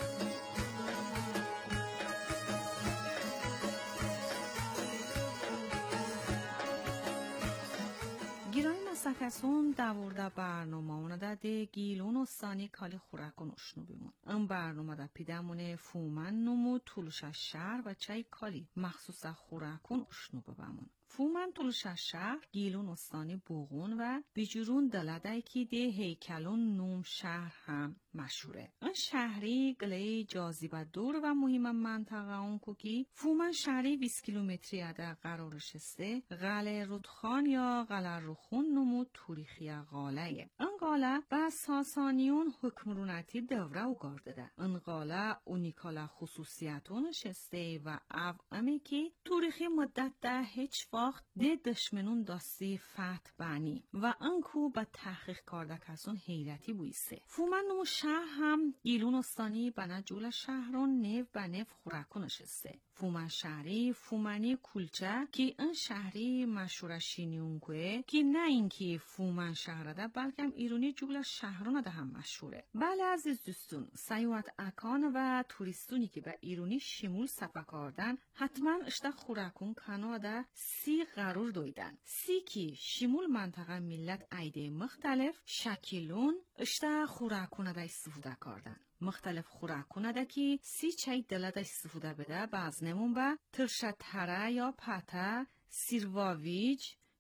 مسکسون دورده برنامه اونه ده گیلون و سانی کالی خوراکون اشنو بیمون این برنامه ده پیدمونه فومن نمو طولش شهر و چای کالی مخصوص خوراکون اشنو ببمون فومن طولش شهر گیلون استانی بوغون و بیجورون دلده که ده هیکلون نوم شهر هم مشهوره. این شهری گله جاذبه دور و مهم منطقه اون که فومن شهری 20 کیلومتری اده قرارش است. قلعه رودخان یا قلعه روخون نمو تاریخی قلعه. این قلعه با ساسانیون حکمرونتی دوره و گردیده. این قلعه اونیکالا خصوصیتونش است و امی که تاریخی مدت ده هیچ وقت ده دشمنون داستی فتح بانی و انکو با تحقیق کرده کسون حیرتی بویسته. فومن نمو شهر هم گیلون استانی بنا جول شهرون نیو با نیو خوراکونش است. فومن شهری فومنی کلچه که این شهری مشهورشینیون که نه اینکه فومن شهر ده بلکه ایرانی جول شهرون ده هم مشهوره. بله عزیز دوستون سیاحت اکان و توریستونی که به ایرانی شمول سفر کردن حتما اشتا خوراکون کنا ده 30 قرار دویدن. 30 که شمول منطقه ملت ایده مختلف شکلون اشتا خوراکون ده استفاده کردن. مختلف خوراکونه ده که 30 چای دلده استفاده بده بعض نمون با ترشتره یا پته، سیرواویج،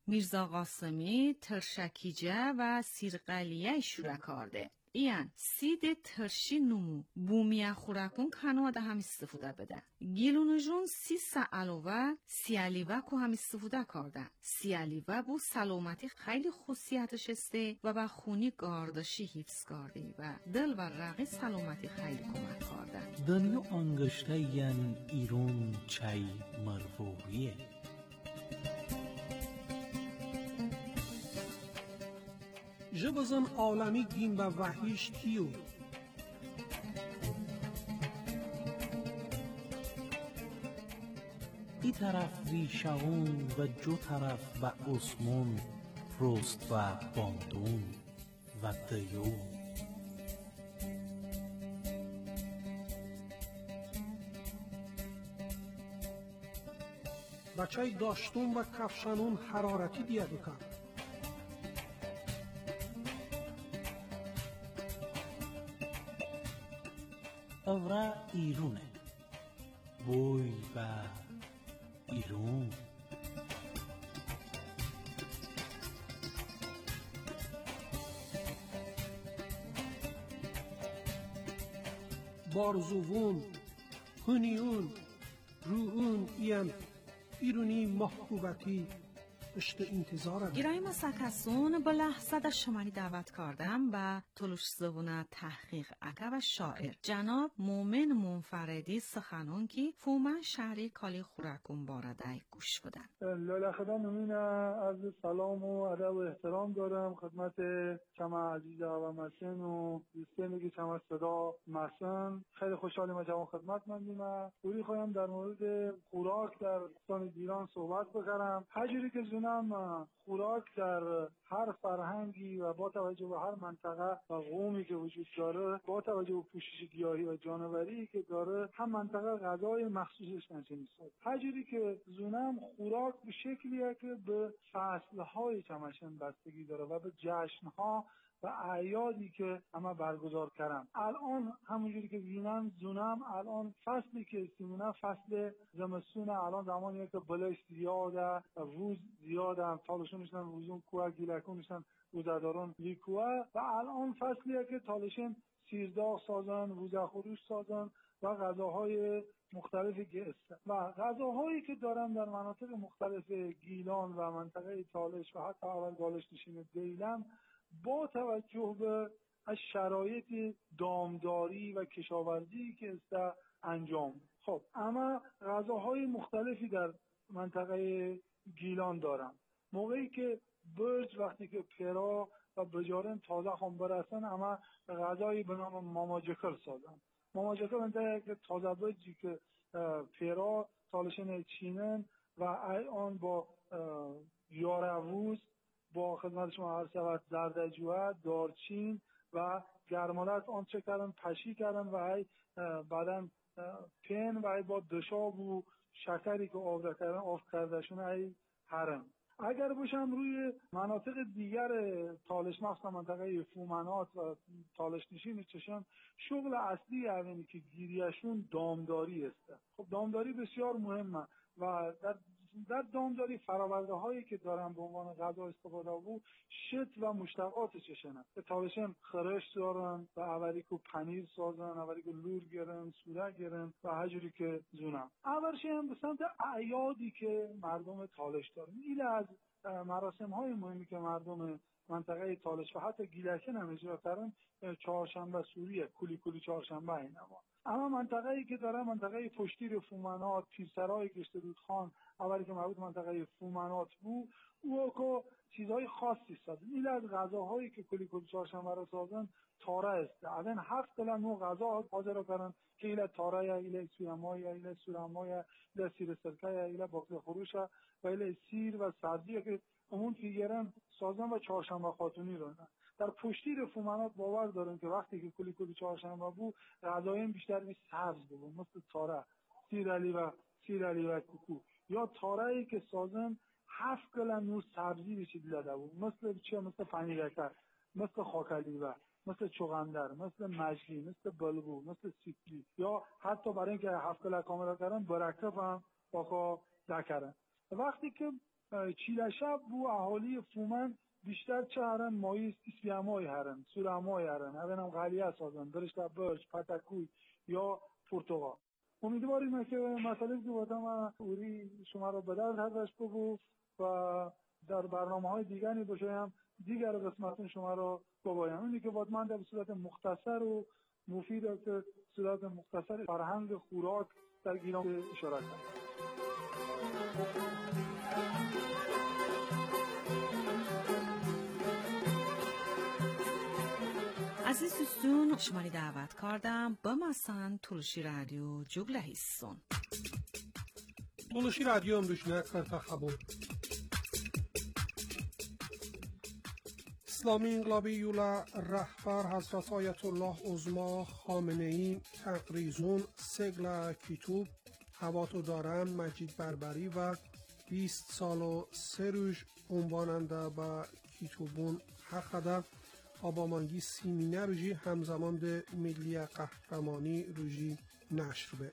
میرزا قاسمی ترشکیجه و سیرقلیه شورکارده. ایان سید ترشی نمو بومیا خوراکون کنوا ده هم استفاده بده. گیلونجون علاوه سیالیوه که هم استفاده کرده. سیالیوه بو سلامتی خیلی خصوصیتش استه و با خونی گاردشی حفظ کرده و دل و رقی سلامتی خیلی کمک کرده. دنیا انگشته ین ایرون چای مروریه. جبزن عالمی دین و وحیش تیو ای طرف ویشاون و جو طرف و عثمون پروست و باندون و دیو بچه داشتون و کفشانون حرارتی دیه بکن. اورا ایرونه بوی و ایرون بارزوون هنیون روون این ایرونی محبوبتی اشت انتظار گیرای مسکسون با لحظه در شماری دعوت کردم و تلوش زبونه تحقیق اکا و شاعر جناب مومن منفردی سخنون کی فومن شهری کالی خورکون بارده گوش بدن. لاله خدا نمین عرض سلام و ادب و احترام دارم خدمت شما عزیزه و مسن و دوستانی که شما صدا مسن. خیلی خوشحالیم از شما خدمت مندیم. پوری خواهم در مورد خوراک در استان گیلان صحبت بکنم. هرجوری که زنم خوراک در هر فرهنگی و با توجه به هر منطقه و قومی که وجود داره، با توجه به پوشش گیاهی و جانوری که داره، هم منطقه غذای مخصوصش نشین است. هرجوری که زنم خوراک به شکلیه که به فصلهای چمشن بستگی داره و به جشنها و اعیادی که همه برگزار کردن. الان همونجوری که بینم زونم الان فصلی که استیمونه فصل زمستونه. الان زمانیه که بلش زیاده، روز زیاده، تالشونشن روزون کوه گیلکونشن روزدارون لیکوه و الان فصلیه که تالشن سیرداغ سازن، روزه خروش سازن و غذاهای مختلفی که است و غذاهایی که دارن در مناطق مختلف گیلان و منطقه تالش و حتی اول بالش نشین دیلم با توجه به شرایط دامداری و کشاورزی که است انجام. خب اما غذاهای مختلفی در منطقه گیلان دارن. موقعی که برج وقتی که پرا و بجارن تازه هم برسن اما غذایی به نام ماماجکر سازن. ماماجکر منطقه که تازه برجی که پرا تالشن چینن و آن با یاروز با خدمت شما عرض شود زردجوه، دارچین و گرمالت آن چه کردن پشی کردن و بعدا پن و با دشاب و شکری که آب کردشون حرم. اگر باشم روی مناطق دیگر تالش مخصوصا منطقه فومنات و تالش نشین چشم شغل اصلی یعنی که گیریشون دامداری است. خب دامداری بسیار مهمه و در دامداری فراورده هایی که دارن به عنوان غذا استفاده بود شت و مشتقات چشنه که تالشن خرش دارن و اوریکو پنیر سازن، اوریکو لور گرن، سوره گرن و هجوری که زونم. اولش هم به سمت اعیادی که مردم تالش دارن. ایل از مراسم های مهمی که مردم منطقه تالش و حتی گیلکن هم اجرا کردن چهارشنبه سوریه، کولی چهارشنبه اینما. اما منطقه‌ای که داره منطقه پشتیر فومنات، پیرسرای گشترودخان، اولی که مربوط منطقه فومنات بود، او که چیزهای خاصی سازن. این از غذاهایی که کلی چهارشنبه را سازن تاره است. الان 7 نوع غذا حاضر کردن که ایله تاره یا ایله سویمای یا ایله سورمای یا ایله سیر سرکه یا ایله باقل خروش و ایله سیر و سبزی که همون فیگرن سازن و چهارشنبه خاتونی رو نه. در پشتیر فومنات باور دارن که وقتی که کلی چهارشنبه بود غذایم بیشتر به سبز بود، مثل تاره، سیر علی و کوکو یا تاره‌ای که سازن 7 نوع سبزی بشید لده بود، مثل چه؟ مثل پنیرکر، مثل خاکلیوه، مثل چغندر، مثل مجلی، مثل بلگو، مثل سیپلی یا حتی برای اینکه 7 کامل کردن برکف هم باقا نکردن. وقتی که çileşap bu ahali fumen بیشتر چه هرن مایز اسپیامای هرن سورامای هرن هرنم غلیه سازن درشت برش پتکوی یا پرتغال امیدواریم که مسئله که بودم اوری شما رو به درد هدش بگو و در برنامه‌های دیگری باشم دیگر قسمتون شما رو بگویم. اینی که باید من در صورت مختصر و مفید است صورت مختصر فرهنگ خوراک در گیلان اشاره کنم. عزیز دوستون شماری دعوت کردم با مسان تولشی رادیو جوگله هستون. تولشی رادیو امروشنه تخبر اسلامی انقلابی یولا رهبر حضرت آیت الله عظما خامنه‌ای تقریزون سگل کیتوب هواتو دارن مجید بربری و 20 سال و 3 روز عنواننده با کیتوبون حقده آبامانگی سیمینه روژی همزمان ده ملی قهرمانی روژی نشر به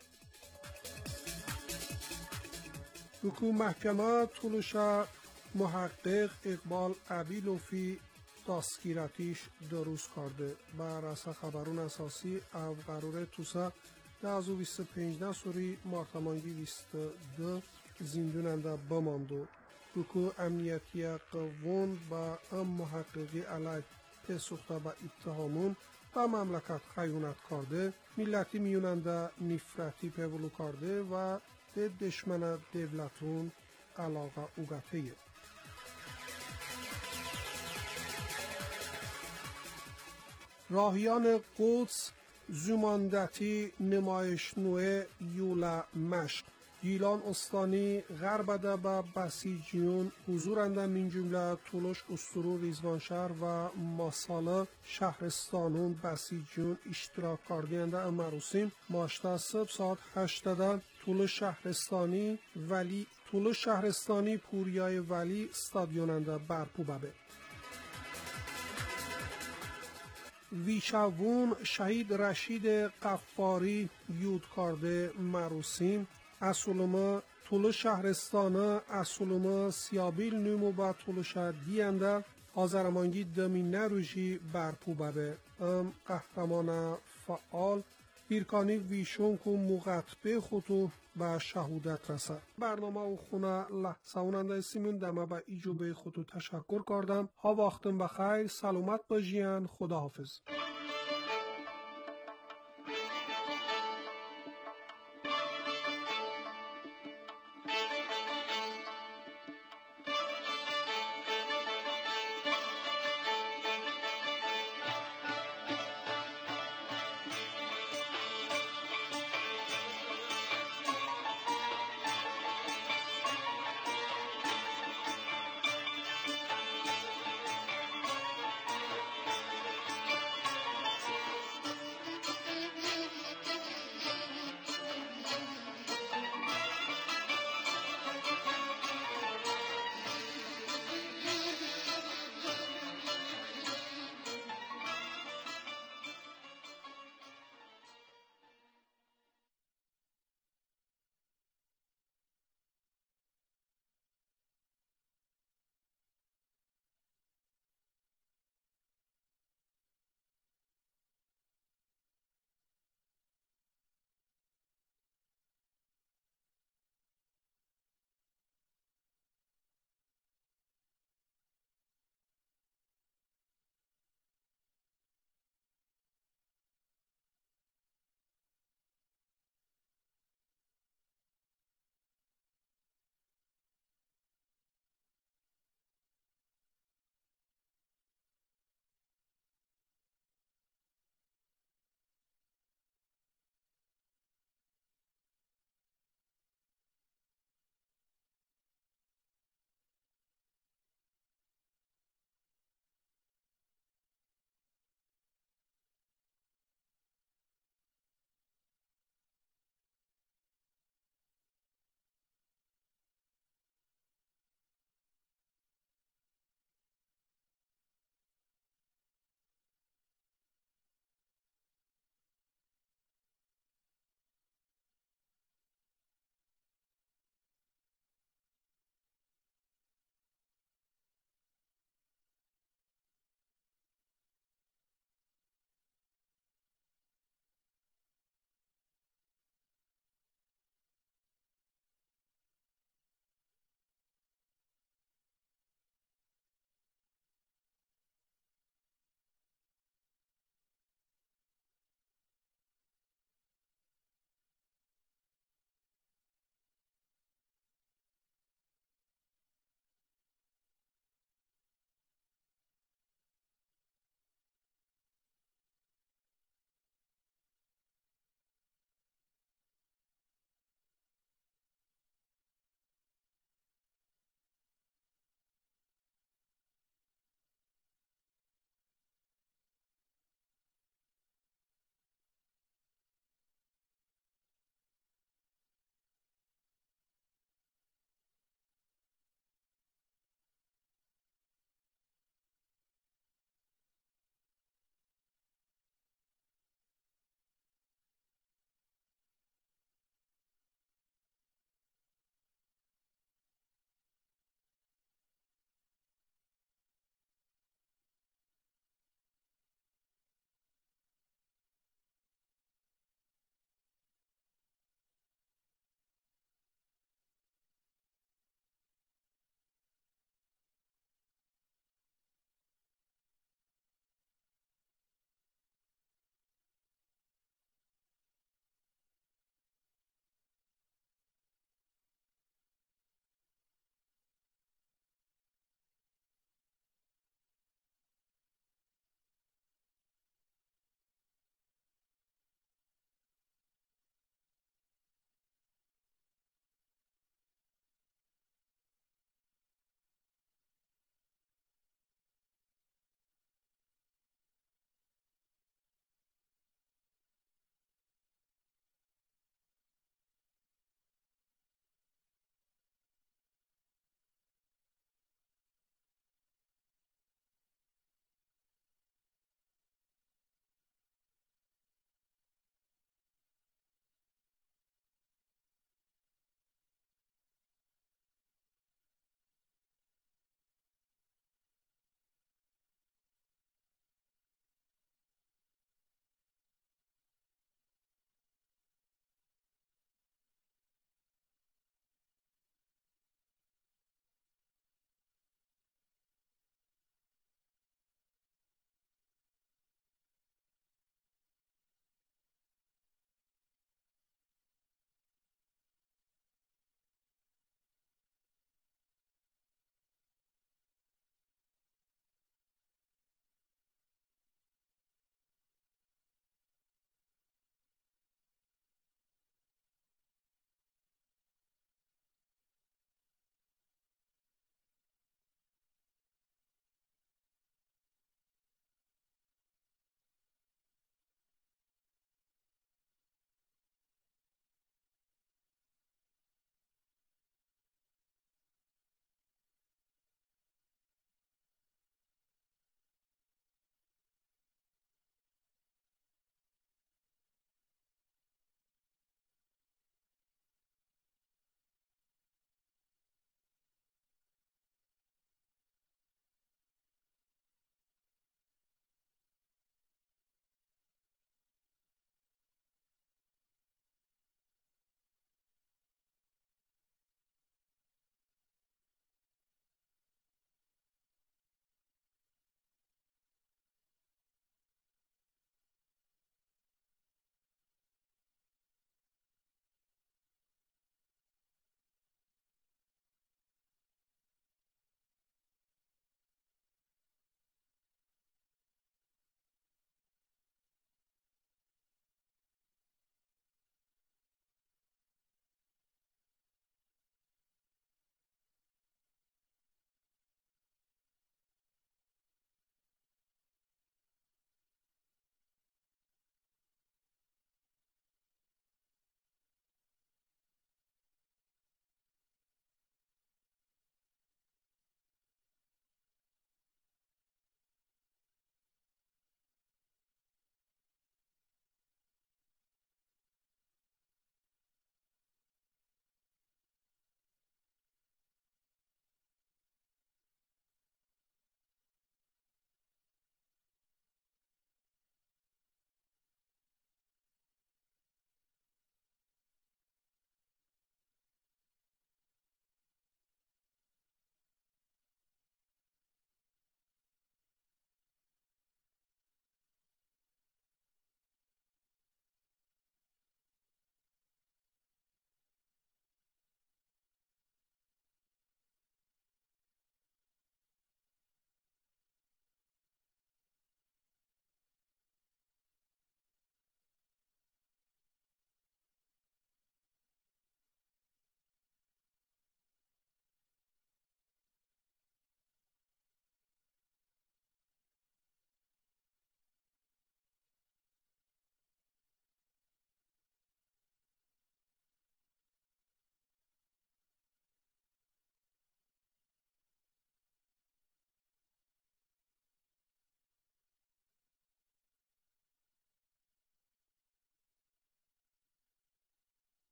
حکوم محکمه طولش محقق اقبال عبیلوفی دستگیراتیش دروز کرده با رسا خبرون اساسی او قراره توسا 25 سوری مارتمانگی 22 زندوننده بماندو حکوم امنیتی قوون با ام محققی علیه سوخته با اتهامون با مملکت خیانت کرده ملتی میوننده نفرتی پیولو کرده و به دشمن دولتون علاقه اوگته راهیان قدس زماندتی نمایش نوع یولا مشق گیلان استانی غربده با بسیجیون حضورنده من جمله طولش استرو ریزوانشهر و ماساله شهرستانون بسیجیون اشتراک کردنده مراسم ماشتا سب ساعت 8 طولش شهرستانی پوریای ولی استادیوننده برپو ببه ویشاوون شهید رشید قفاری یود کرده مراسم اصولما طول شهرستانه اصولما سیابیل نمو با طول شهر دینده آزرمانگی دمینه روژی برپو ببه قهرمان فعال بیرکانی ویشون که مغطبه خودو به شهودت رسد برنامه و خونه لحظه اوننده سیمون دمه به ایجوبه خودو تشکر کردم ها وقتم بخیر سلامت باشین خداحافظ